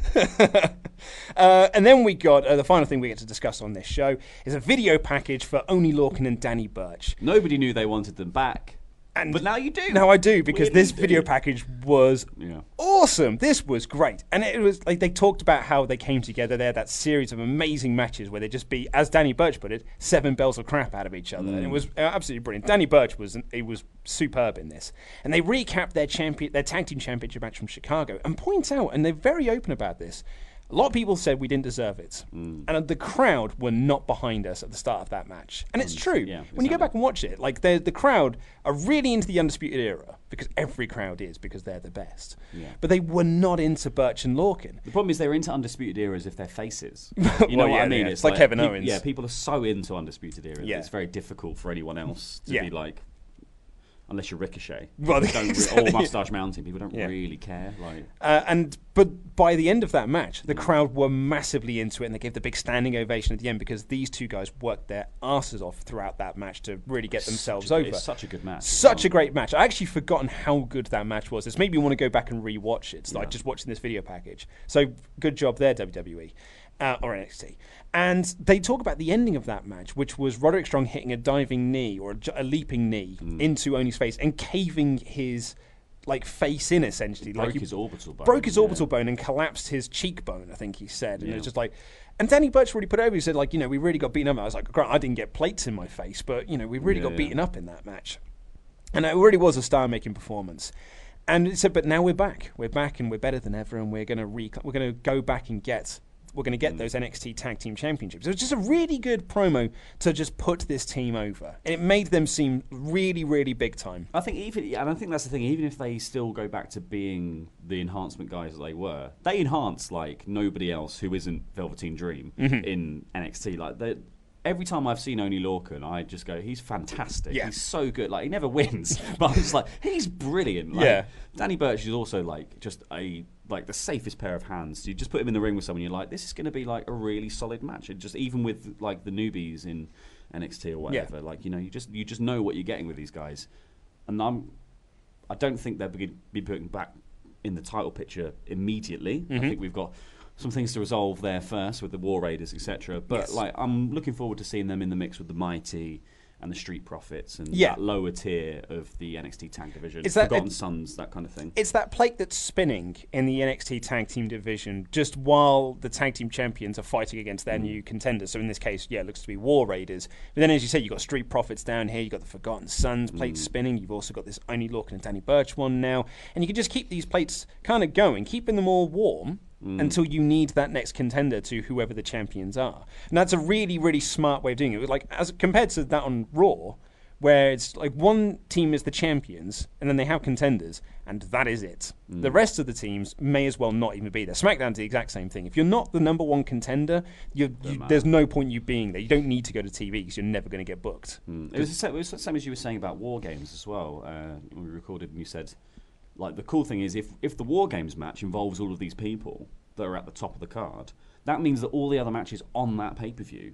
Mm. uh, and then we got uh, the final thing we get to discuss on this show is a video package for Oney Lorcan and Danny Burch. Nobody knew they wanted them back. And but now you do. Now I do, because Weirdly this video do. package was yeah. awesome. This was great. And it was like they talked about how they came together. They had that series of amazing matches where they just beat, as Danny Burch put it, seven bells of crap out of each other. Mm. And it was absolutely brilliant. Danny Burch was he was superb in this. And they recapped their champion, their tag team championship match from Chicago and point out, and they're very open about this, a lot of people said we didn't deserve it. Mm. And the crowd were not behind us at the start of that match. And it's true. Yeah, exactly. When you go back and watch it, like the crowd are really into the Undisputed Era, because every crowd is, because they're the best. Yeah. But they were not into Burch and Lorcan. The problem is they're into Undisputed Era as if they're faces. You well, know what yeah, I mean? Yeah. It's, it's like, like Kevin pe- Owens. Yeah, people are so into Undisputed Era. Yeah. It's very difficult for anyone else to yeah. be like... Unless you're Ricochet, well, don't re- or Mustache Mountain, people don't yeah. really care. Like, uh, and but by the end of that match, the crowd were massively into it, and they gave the big standing ovation at the end because these two guys worked their asses off throughout that match to really get it's themselves a, over. It's such a good match. Such well. a great match. I actually forgotten how good that match was. It's made me want to go back and re-watch it. So yeah. like just watching this video package. So good job there, W W E. Uh, or N X T. And they talk about the ending of that match, which was Roderick Strong hitting a diving knee or a, a leaping knee mm. into Oney's face and caving his like face in, essentially. Broke like he his orbital bone. Broke his yeah. orbital bone and collapsed his cheekbone, I think he said. And yeah. it was just like... And Danny Burch really put over, he said, like, you know, we really got beaten up. I was like, I didn't get plates in my face, but, you know, we really yeah, got yeah. beaten up in that match. And it really was a star-making performance. And it said, but now we're back. We're back and we're better than ever, and we're going to re- we're going to go back and get... We're going to get mm. those N X T Tag Team Championships. It was just a really good promo to just put this team over. And it made them seem really, really big time. I think even, and I think that's the thing, even if they still go back to being the enhancement guys that they were, they enhance like nobody else who isn't Velveteen Dream mm-hmm. in N X T. Like they, every time I've seen Oney Lorcan, I just go, he's fantastic. Yeah. He's so good. Like he never wins, but I'm just like, he's brilliant. Like, yeah. Danny Burch is also like just a like the safest pair of hands. You just put him in the ring with someone, you're like, this is going to be like a really solid match. It just even with like the newbies in N X T or whatever, yeah. like you know, you just you just know what you're getting with these guys. And I'm, I don't think they'll be, be putting back in the title picture immediately. Mm-hmm. I think we've got some things to resolve there first with the War Raiders, et cetera. But yes. like, I'm looking forward to seeing them in the mix with the Mighty and the Street Profits and yeah. that lower tier of the N X T Tag Division, it's that, Forgotten it, Sons, that kind of thing. It's that plate that's spinning in the N X T Tag Team Division just while the Tag Team Champions are fighting against their mm. new contenders. So in this case, yeah, it looks to be War Raiders. But then, as you said, you've got Street Profits down here, you've got the Forgotten Sons plate mm. spinning, you've also got this Oney Lorcan and Danny Burch one now, and you can just keep these plates kind of going, keeping them all warm, Mm. until you need that next contender to whoever the champions are. And that's a really, really smart way of doing it. Like, as compared to that on Raw, where it's like one team is the champions, and then they have contenders, and that is it. Mm. The rest of the teams may as well not even be there. SmackDown's the exact same thing. If you're not the number one contender, you, there's no point you being there. You don't need to go to T V because you're never going to get booked. Mm. It, was the same, it was the same as you were saying about War Games as well. Uh, when we recorded and you said, like, the cool thing is if, if the War Games match involves all of these people, that are at the top of the card, that means that all the other matches on that pay-per-view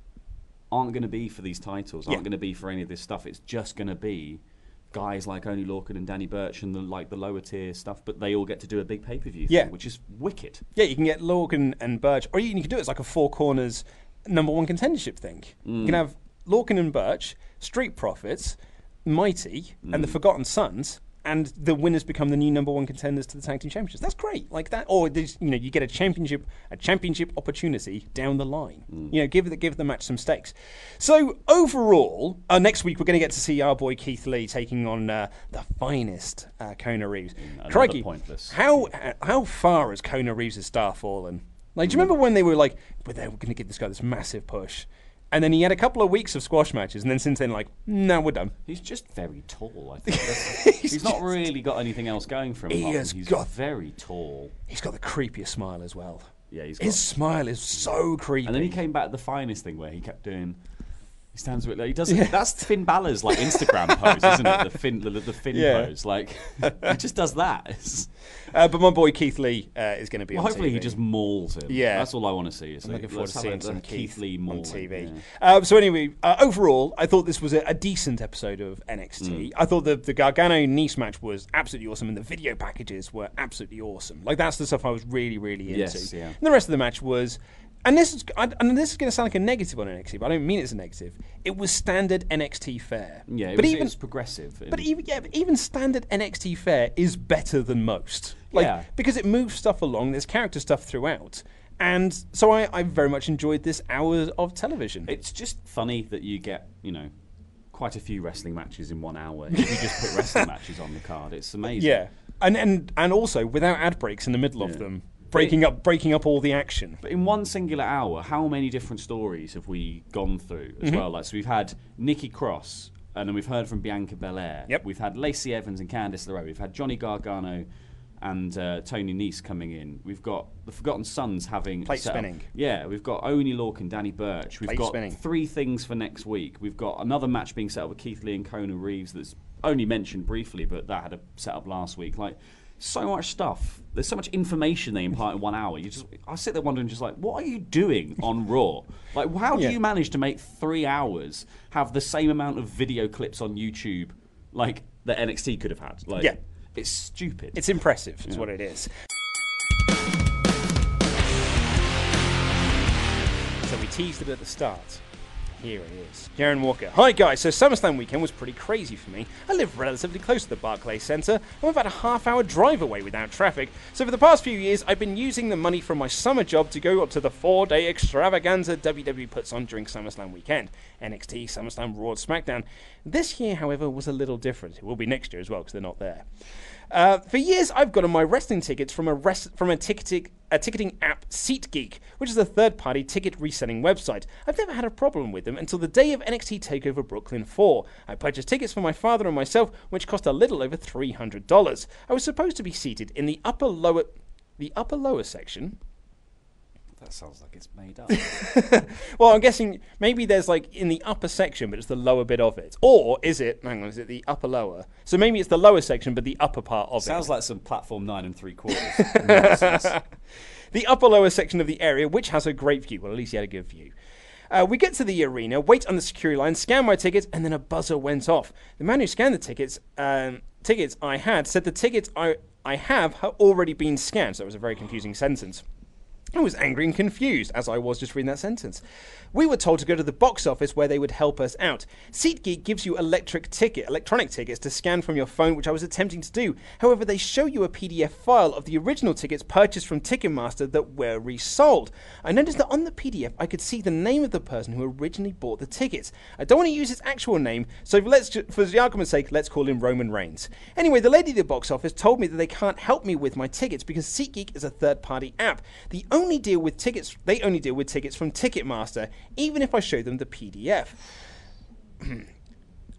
aren't going to be for these titles, aren't Yeah. going to be for any of this stuff. It's just going to be guys like Oney Lorcan and Danny Burch and the like the lower tier stuff, but they all get to do a big pay-per-view Yeah. thing, which is wicked. Yeah, you can get Lorcan and Birch, or you, you can do it as like a four corners number one contendership thing. Mm. You can have Lorcan and Birch, Street Profits, Mighty, Mm. and the Forgotten Sons, and the winners become the new number one contenders to the tag team championships. That's great, like that. Or there's, you know, you get a championship, a championship opportunity down the line. Mm. You know, give the give the match some stakes. So overall, uh, next week we're going to get to see our boy Keith Lee taking on uh, the finest uh, Kona Reeves. Another Crikey, pointless. how how far has Kona Reeves' star fallen? Like, do you remember when they were like, well, they were going to give this guy this massive push? And then he had a couple of weeks of squash matches, and then since then, like, no, we're done. He's just very tall, I think. That's- he's He's not just- really got anything else going for him. He apart from has he's got- very tall. He's got the creepiest smile as well. Yeah, he's got. His smile is so creepy. And then he came back at the finest thing where he kept doing. He stands with. He does. That's Finn Balor's like Instagram pose, isn't it? The Finn, the, the Finn Yeah. pose. Like he just does that. It's, Uh, but my boy Keith Lee uh, is going to be well, on hopefully T V. he just mauls him. Yeah. That's all I want to see. So I'm looking forward let's to have seeing a, some a Keith Lee on mauling, T V. yeah. Uh, so anyway, uh, overall, I thought this was a, a decent episode of N X T. Mm. I thought the, the Gargano-Nice match was absolutely awesome, and the video packages were absolutely awesome. Like, that's the stuff I was really, really into. Yes, yeah. And the rest of the match was... And this is, I, and this is going to sound like a negative on N X T, but I don't mean it as a negative. It was standard N X T fare. Yeah, it, but was, even, it was progressive. But even, yeah, but even standard N X T fare is better than most. Like, Yeah. because it moves stuff along, there's character stuff throughout. And so I, I very much enjoyed this hour of television. It's just funny that you get, you know, quite a few wrestling matches in one hour. If you just put wrestling matches on the card, it's amazing. Yeah. And, and, and also, without ad breaks in the middle of Yeah. them, breaking up breaking up all the action. But in one singular hour, how many different stories have we gone through as Mhm. well? Like, so we've had Nikki Cross, and then we've heard from Bianca Belair. Yep. We've had Lacey Evans and Candice LeRae. We've had Johnny Gargano and uh, Tony Nese coming in. We've got the Forgotten Sons having Plate set up- spinning. Yeah, we've got Oney Lorcan, Danny Burch. We've Plate got spinning. three things for next week. We've got another match being set up with Keith Lee and Kona Reeves that's only mentioned briefly, but that had a set up last week. Like, so much stuff. There's so much information they impart in one hour. You just, I sit there wondering, just like, what are you doing on Raw? Like, how do Yeah. you manage to make three hours have the same amount of video clips on YouTube, like that N X T could have had? Like, Yeah. it's stupid. It's impressive, is Yeah. what it is. So we teased it at the start. Here it is. Darren Walker. Hi guys, so SummerSlam weekend was pretty crazy for me. I live relatively close to the Barclays Centre. I'm about a half hour drive away without traffic. So for the past few years, I've been using the money from my summer job to go up to the four-day extravaganza W W E puts on during SummerSlam weekend. N X T, SummerSlam, Raw, SmackDown. This year, however, was a little different. It will be next year as well because they're not there. Uh, for years, I've gotten my wrestling tickets from a res- from a ticketing a ticketing app, SeatGeek, which is a third-party ticket reselling website. I've never had a problem with them until the day of N X T TakeOver Brooklyn four. I purchased tickets for my father and myself, which cost a little over three hundred dollars. I was supposed to be seated in the upper lower, the upper lower section. That sounds like it's made up. Well, I'm guessing maybe there's like in the upper section, but it's the lower bit of it. Or is it, hang on, is it the upper lower? So maybe it's the lower section, but the upper part of it. Sounds like some platform nine and three quarters. The upper lower section of the area, which has a great view. Well, at least he had a good view. Uh, we get to the arena, wait on the security line, scan my tickets, and then a buzzer went off. The man who scanned the tickets, um, tickets I had, said the tickets I, I have have already been scanned. So that was a very confusing sentence. I was angry and confused, as I was just reading that sentence. We were told to go to the box office where they would help us out. SeatGeek gives you electric ticket, electronic tickets to scan from your phone, which I was attempting to do. However, they show you a P D F file of the original tickets purchased from Ticketmaster that were resold. I noticed that on the P D F, I could see the name of the person who originally bought the tickets. I don't want to use his actual name, so let's, for the argument's sake, let's call him Roman Reigns. Anyway, the lady at the box office told me that they can't help me with my tickets because SeatGeek is a third-party app. The only deal with tickets, they only deal with tickets from Ticketmaster, even if I show them the P D F.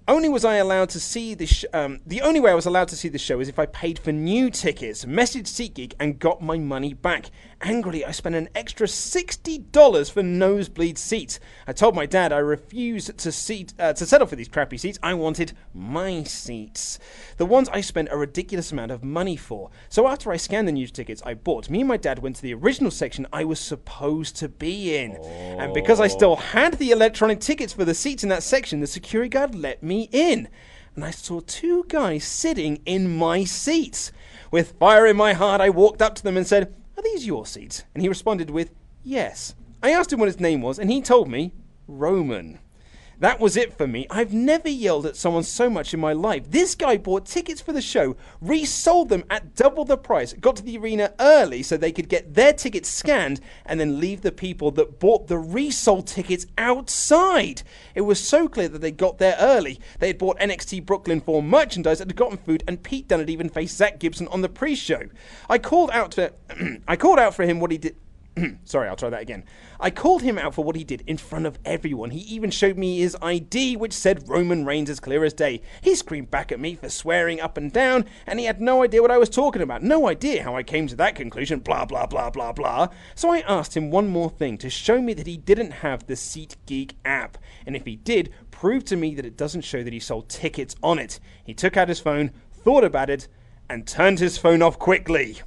Only was I allowed to see the sh- um, the only way I was allowed to see the show is if I paid for new tickets, messaged SeatGeek, and got my money back. Angrily, I spent an extra sixty dollars for nosebleed seats. I told my dad I refused to seat uh, to settle for these crappy seats. I wanted my seats, the ones I spent a ridiculous amount of money for. So after I scanned the new tickets I bought, me and my dad went to the original section I was supposed to be in. Oh. And because I still had the electronic tickets for the seats in that section, the security guard let me in. And I saw two guys sitting in my seats. With fire in my heart, I walked up to them and said, "Are these your seats?" And he responded with, "Yes." I asked him what his name was, and he told me, Roman. That was it for me. I've never yelled at someone so much in my life. This guy bought tickets for the show, resold them at double the price, got to the arena early so they could get their tickets scanned, and then leave the people that bought the resold tickets outside. It was so clear that they got there early. They had bought N X T Brooklyn for merchandise and had gotten food, and Pete Dunne had even faced Zach Gibson on the pre-show. I called out to, I called out for him what he did. Sorry, I'll try that again. I called him out for what he did in front of everyone. He even showed me his I D, which said Roman Reigns as clear as day. He screamed back at me for swearing up and down, and he had no idea what I was talking about. No idea how I came to that conclusion, blah, blah, blah, blah, blah. So I asked him one more thing, to show me that he didn't have the SeatGeek app. And if he did, prove to me that it doesn't show that he sold tickets on it. He took out his phone, thought about it, and turned his phone off quickly.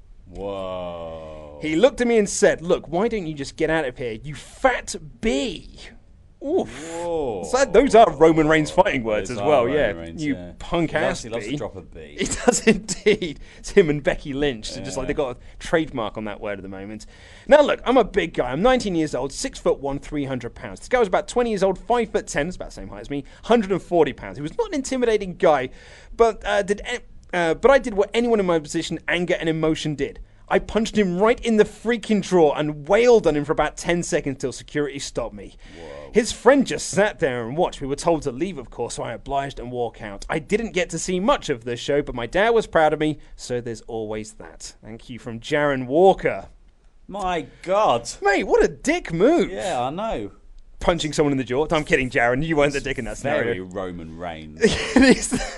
Whoa. He looked at me and said, "Look, why don't you just get out of here, you fat bee?" Oof. So that, those are Roman Reigns fighting words Those as well, Roman yeah. Reigns, you yeah. punk ass He bee. loves to drop a B. He does indeed. It's him and Becky Lynch. So Yeah. just like they've got a trademark on that word at the moment. Now look, I'm a big guy. I'm nineteen years old, six foot one, three hundred pounds. This guy was about twenty years old, five foot ten. That's about the same height as me. one hundred forty pounds. He was not an intimidating guy, but uh, did uh, but I did what anyone in my position, anger and emotion, did. I punched him right in the freaking drawer and wailed on him for about ten seconds till security stopped me. Whoa. His friend just sat there and watched. We were told to leave, of course, so I obliged and walked out. I didn't get to see much of the show, but my dad was proud of me, so there's always that. Thank you from Jaron Walker. My God. Mate, what a dick move. Yeah, I know. Punching someone in the jaw. I'm kidding, Jaron. You weren't the dick in that scenario. Very Roman Reigns. It is.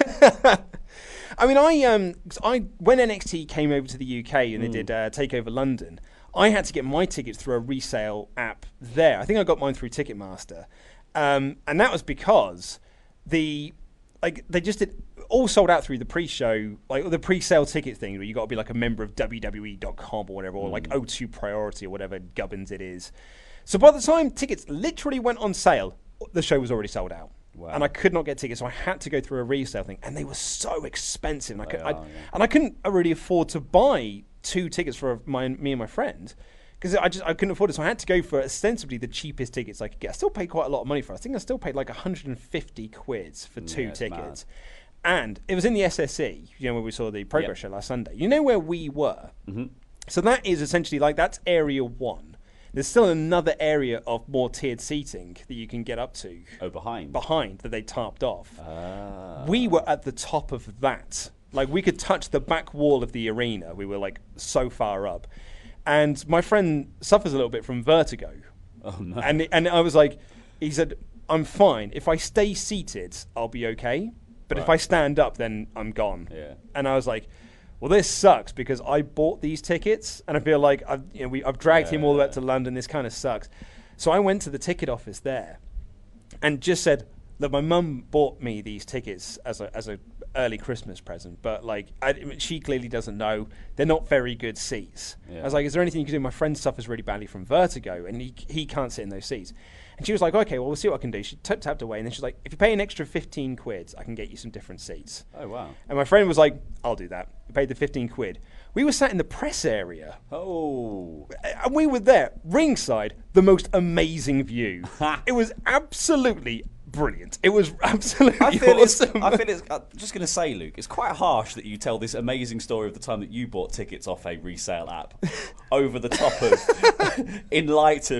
I mean, I um, 'cause I when N X T came over to the U K and they Mm. did uh, Takeover London, I had to get my tickets through a resale app there. I think I got mine through Ticketmaster, um, and that was because the like they just did all sold out through the pre-show, like the pre-sale ticket thing. Where you got to be like a member of W W E dot com or whatever, or like O two Priority or whatever gubbins it is. So by the time tickets literally went on sale, the show was already sold out. Wow. And I could not get tickets, so I had to go through a resale thing, and they were so expensive. And I, could, are, I, yeah. and I couldn't really afford to buy two tickets for my, me and my friend because I just I couldn't afford it. So I had to go for ostensibly the cheapest tickets I could get. I still paid quite a lot of money for it. I think I still paid like one hundred fifty quids for two Yeah, it's tickets. And it was in the S S E, you know, where we saw the Progress Yep. show last Sunday. You know where we were? Mm-hmm. So that is essentially like, that's area one. There's still another area of more tiered seating that you can get up to. Oh, behind? Behind, that they tarped off. Ah. We were at the top of that. Like, we could touch the back wall of the arena. We were, like, so far up. And my friend suffers a little bit from vertigo. Oh, no. And, and I was like, he said, "I'm fine. If I stay seated, I'll be okay. But if Right. I stand up, then I'm gone." Yeah. And I was like, well, this sucks because I bought these tickets and I feel like I've, you know, we, I've dragged him all the way up to London. This kind of sucks. So I went to the ticket office there and just said, "Look, my mum bought me these tickets as a as a early Christmas present, but like I, she clearly doesn't know. They're not very good seats." Yeah. I was like, "Is there anything you can do? My friend suffers really badly from vertigo and he he can't sit in those seats." And she was like, "Okay, well, we'll see what I can do." She t- tapped away and then she's like, "If you pay an extra fifteen quid, I can get you some different seats." Oh, wow. And my friend was like, "I'll do that." We paid the fifteen quid. We were sat in the press area. Oh. And we were there, ringside, the most amazing view. It was absolutely brilliant. It was absolutely I feel awesome. it's, I feel it's, I'm just going to say, Luke, it's quite harsh that you tell this amazing story of the time that you bought tickets off a resale app over the top of, in light of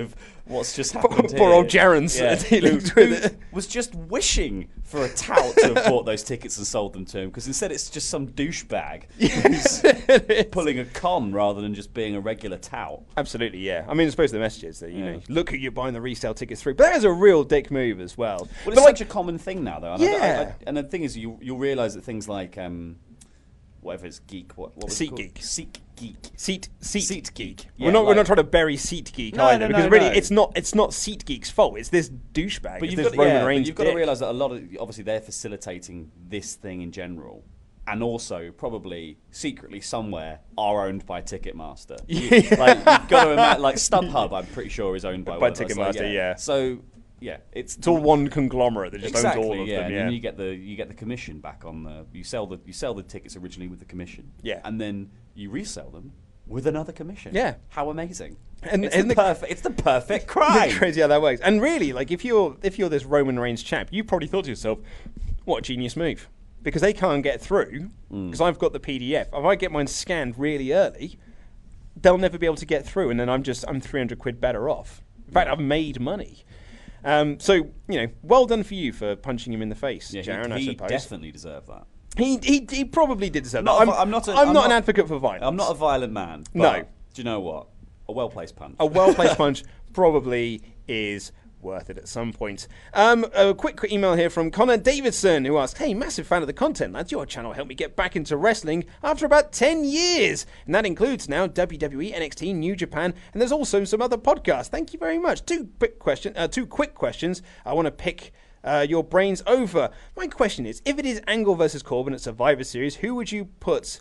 what's just happened Poor here. old Jaren's Yeah. dealing who, with who it. was just wishing for a tout to have bought those tickets and sold them to him, because instead it's just some douchebag who's pulling a con rather than just being a regular tout. Absolutely, yeah. I mean, I suppose the message is that, you know, look who you're buying the resale tickets through. But that is a real dick move as well. Well, but it's like, such a common thing now, though. And Yeah. I, I, I, and the thing is, you, you'll realise that things like, um, whatever it's geek, what, what was it called? SeatGeek. Seat Geek. Seat seat, Seat geek. Geek. we're Yeah, not we're like- not trying to bury Seat Geek No, either, no, because no, really no. it's not it's not Seat Geek's fault. It's this douchebag. But It's you've this got, Roman yeah, but Reigns you've got to dick. realise that a lot of, obviously, they're facilitating this thing in general. And also, probably secretly somewhere, are owned by Ticketmaster. You, like, you've got to imagine, like StubHub, I'm pretty sure is owned by, By one of those, like, Ticketmaster, yeah. So, yeah, it's It's all one conglomerate that just exactly, owns all of yeah, them. and Yeah. then you get the you get the commission back on the you sell the you sell the tickets originally with the commission, Yeah. and then you resell them with another commission. Yeah. How amazing! And- it's and the the- perfect it's the perfect crime. Crazy how that works. And really, like if you're if you're this Roman Reigns chap, you probably thought to yourself, "What a genius move!" Because they can't get through. Because I've got the P D F. If I get mine scanned really early, they'll never be able to get through, and then I'm just I'm three hundred quid better off. In fact, I've made money. Um, so you know, well done for you for punching him in the face, Yeah, Jaron. he, I he suppose definitely deserved that. he, he he probably did deserve Not that. a- I'm, I'm not a- I'm I'm not an not- advocate for violence. I'm not a violent man. But No. Do you know what? A well placed punch. A well-placed punch probably is worth it at some point. Um, a quick, quick email here from Connor Davidson, who asks, "Hey, massive fan of the content, lads. Your channel helped me get back into wrestling after about ten years. And that includes now W W E, N X T, New Japan, and there's also some other podcasts. Thank you very much. Two quick, question, uh, two quick questions I want to pick uh, your brains over. My question is, if it is Angle versus Corbin at Survivor Series, who would you put...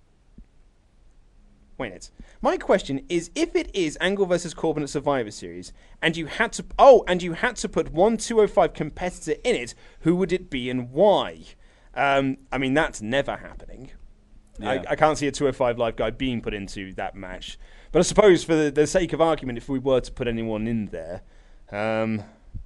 Wait a minute. My question is, if it is Angle versus Corbin at Survivor Series, and you had to oh, and you had to put one two oh five competitor in it, who would it be and why? Um, I mean, that's never happening. Yeah. I, I can't see a two oh five live guy being put into that match. But I suppose, for the, the sake of argument, if we were to put anyone in there, um,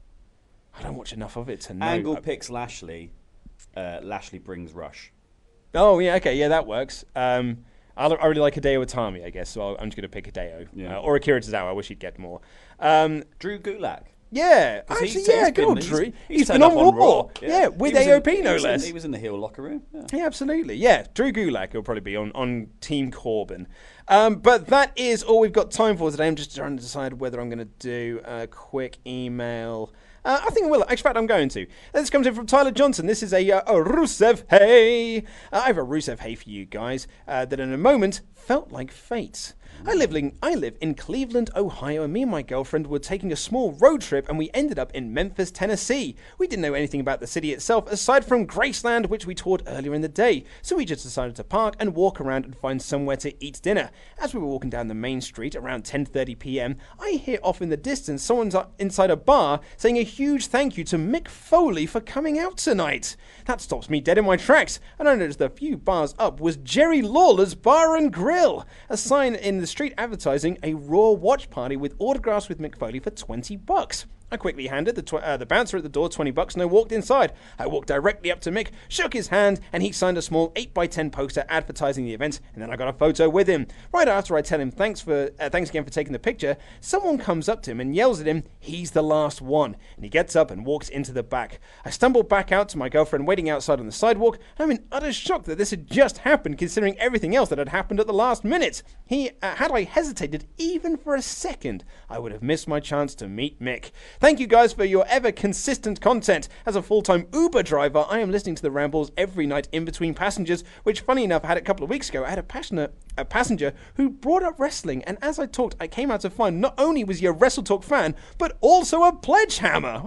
I don't watch enough of it to know. Angle picks Lashley. Uh, Lashley brings Rush. Oh yeah, okay, yeah, that works. Um, I, I really like Hideo Itami, I guess, so I'll, I'm just going to pick Hideo. Yeah. Uh, or Akira Tozawa, I wish he'd get more. Um, Drew Gulak. yeah, 'Cause actually, he's- yeah, he's good old been- Drew. he's- He's, he's been turned on up on Raw. Raw. Yeah, with He was A O in- P, he no was in- less. he was in the heel locker room. Yeah. Yeah, absolutely. Yeah, Drew Gulak will probably be on, on Team Corbin. Um, but that is all we've got time for today. I'm just trying to decide whether I'm going to do a quick email. Uh, I think I will. In fact, I'm going to. This comes in from Tyler Johnson. This is a, uh, a Rusev Hey. Uh, I have a Rusev Hey for you guys uh, that in a moment felt like fate. I live, in, I live in Cleveland, Ohio, and me and my girlfriend were taking a small road trip, and we ended up in Memphis, Tennessee. We didn't know anything about the city itself, aside from Graceland, which we toured earlier in the day, so we just decided to park and walk around and find somewhere to eat dinner. As we were walking down the main street around ten thirty p.m., I hear off in the distance someone's inside a bar saying a huge thank you to Mick Foley for coming out tonight. That stops me dead in my tracks, and I noticed a few bars up was Jerry Lawler's Bar and Grill, a sign in the street advertising a Raw watch party with autographs with Mick Foley for twenty bucks. I quickly handed the, tw- uh, the bouncer at the door twenty bucks and I walked inside. I walked directly up to Mick, shook his hand, and he signed a small eight by ten poster advertising the event, and then I got a photo with him. Right after I tell him thanks for uh, thanks again for taking the picture, someone comes up to him and yells at him, "He's the last one," and he gets up and walks into the back. I stumbled back out to my girlfriend waiting outside on the sidewalk, and I'm in utter shock that this had just happened considering everything else that had happened at the last minute. He, uh, had I hesitated even for a second, I would have missed my chance to meet Mick. Thank you guys for your ever consistent content. As a full-time Uber driver, I am listening to the rambles every night in between passengers, which funny enough I had a couple of weeks ago. I had a passionate a passenger who brought up wrestling, and as I talked, I came out to find not only was he a Wrestle Talk fan, but also a Pledgehammer.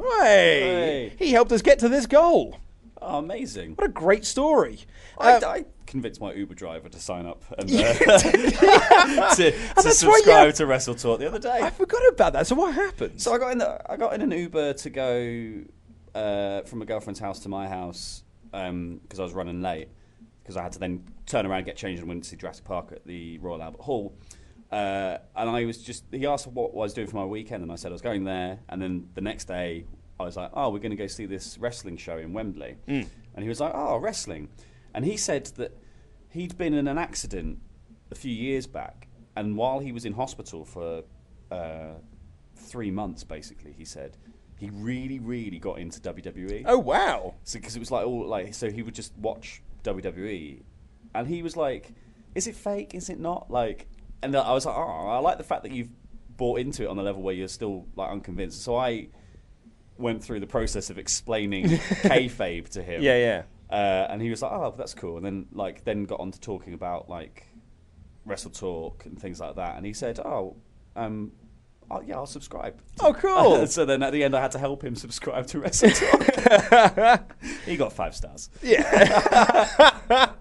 Hey! Hey. He helped us get to this goal. Oh, amazing. What a great story. I, Uh, I convinced my Uber driver to sign up and uh, to, to that's right, subscribe yeah. to Wrestle Talk the other day. I forgot about that. So what happened? So I got in the, I got in an Uber to go uh, from my girlfriend's house to my house because um, I was running late because I had to then turn around, get changed, and went to see Jurassic Park at the Royal Albert Hall. Uh, and I was just he asked what I was doing for my weekend, and I said I was going there. And then the next day I was like, oh, we're going to go see this wrestling show in Wembley. Mm. And he was like, oh, wrestling. And he said that he'd been in an accident a few years back, and while he was in hospital for uh, three months, basically, he said. He really, really got into W W E. Oh, wow. Because so, it was like all like so he would just watch W W E, and he was like, "Is it fake? Is it not?" Like, and I was like, "Oh, I like the fact that you've bought into it on a level where you're still like unconvinced." So I went through the process of explaining kayfabe to him. Yeah, yeah. Uh, and he was like, "Oh, that's cool." And then like then got on to talking about like Wrestle Talk and things like that. And he said, "Oh, um." Oh, yeah, I'll subscribe. Oh, cool. So then at the end, I had to help him subscribe to Wrestle Talk. He got five stars. Yeah.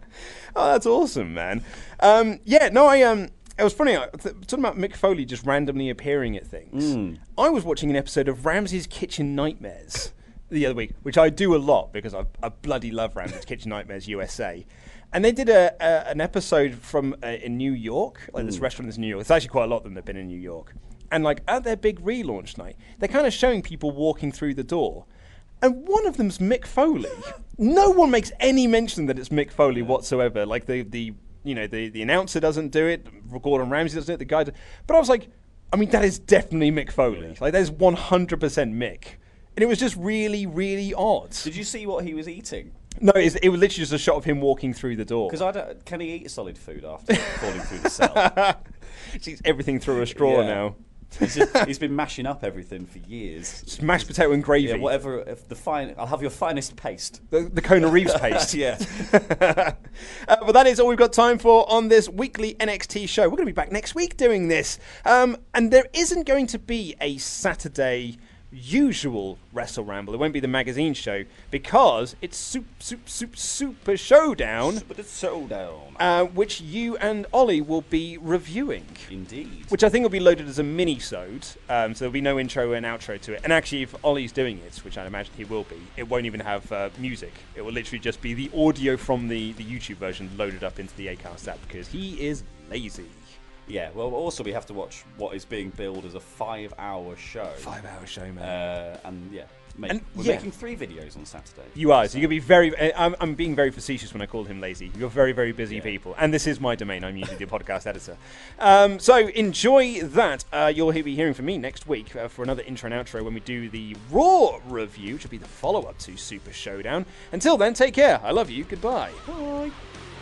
Oh, that's awesome, man. Um, yeah, no, I um, it was funny. I, th- talking about Mick Foley just randomly appearing at things. Mm. I was watching an episode of Ramsay's Kitchen Nightmares the other week, which I do a lot because I, I bloody love Ramsay's Kitchen Nightmares U S A. And they did a, a an episode from uh, in New York, like mm. this restaurant in New York. It's actually quite a lot of them that have been in New York. And like at their big relaunch night, they're kind of showing people walking through the door. And one of them's Mick Foley. No one makes any mention that it's Mick Foley whatsoever. Like the, the you know, the, the announcer doesn't do it, Gordon Ramsay doesn't do it, the guy does. But I was like, I mean, that is definitely Mick Foley. Like there's one hundred percent Mick. And it was just really, really odd. Did you see what he was eating? No, it was, it was literally just a shot of him walking through the door. Because I don't, can he eat solid food after falling through the cell? He eats everything through a straw yeah. now. He's, just, he's been mashing up everything for years. Just mashed potato and gravy. Yeah, whatever. If the fine, I'll have your finest paste. The, the Kona Reeves paste. Yeah. uh, but that is all we've got time for on this weekly N X T show. We're going to be back next week doing this. Um, and there isn't going to be a Saturday usual Wrestle Ramble. It won't be the magazine show because it's Super, Super, Super, Super Showdown. Super Showdown. Uh, which you and Ollie will be reviewing. Indeed. Which I think will be loaded as a mini-sode, um, so there'll be no intro and outro to it. And actually, if Ollie's doing it, which I imagine he will be, it won't even have uh, music. It will literally just be the audio from the, the YouTube version loaded up into the Acast app because he is lazy. Yeah, well, also we have to watch what is being billed as a five-hour show. Five-hour show, man. Uh, and yeah, make, and, we're yeah. making three videos on Saturday. You are, so, so you're going to be very... I'm, I'm being very facetious when I call him lazy. You're very, very busy yeah. people. And this is my domain. I'm usually the podcast editor. Um, so enjoy that. Uh, you'll be hearing from me next week uh, for another intro and outro when we do the Raw review, which will be the follow-up to Super Showdown. Until then, take care. I love you. Goodbye. Bye.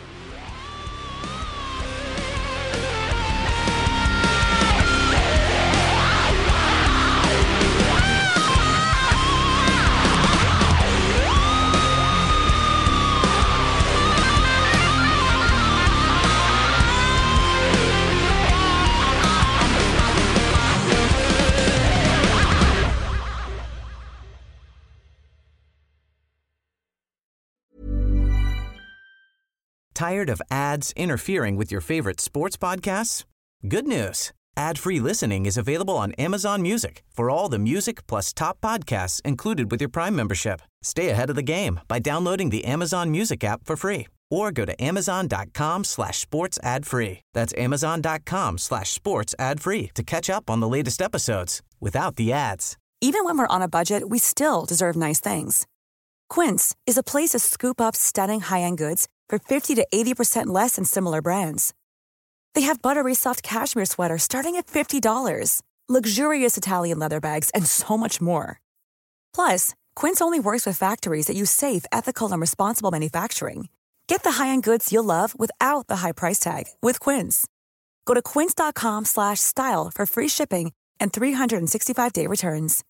Tired of ads interfering with your favorite sports podcasts? Good news. Ad-free listening is available on Amazon Music for all the music plus top podcasts included with your Prime membership. Stay ahead of the game by downloading the Amazon Music app for free or go to amazon.com slash sports ad free. That's amazon.com slash sports ad free to catch up on the latest episodes without the ads. Even when we're on a budget, we still deserve nice things. Quince is a place to scoop up stunning high-end goods for fifty to eighty percent less than similar brands. They have buttery soft cashmere sweaters starting at fifty dollars, luxurious Italian leather bags, and so much more. Plus, Quince only works with factories that use safe, ethical, and responsible manufacturing. Get the high-end goods you'll love without the high price tag with Quince. Go to quince.com slash style for free shipping and three sixty-five day returns.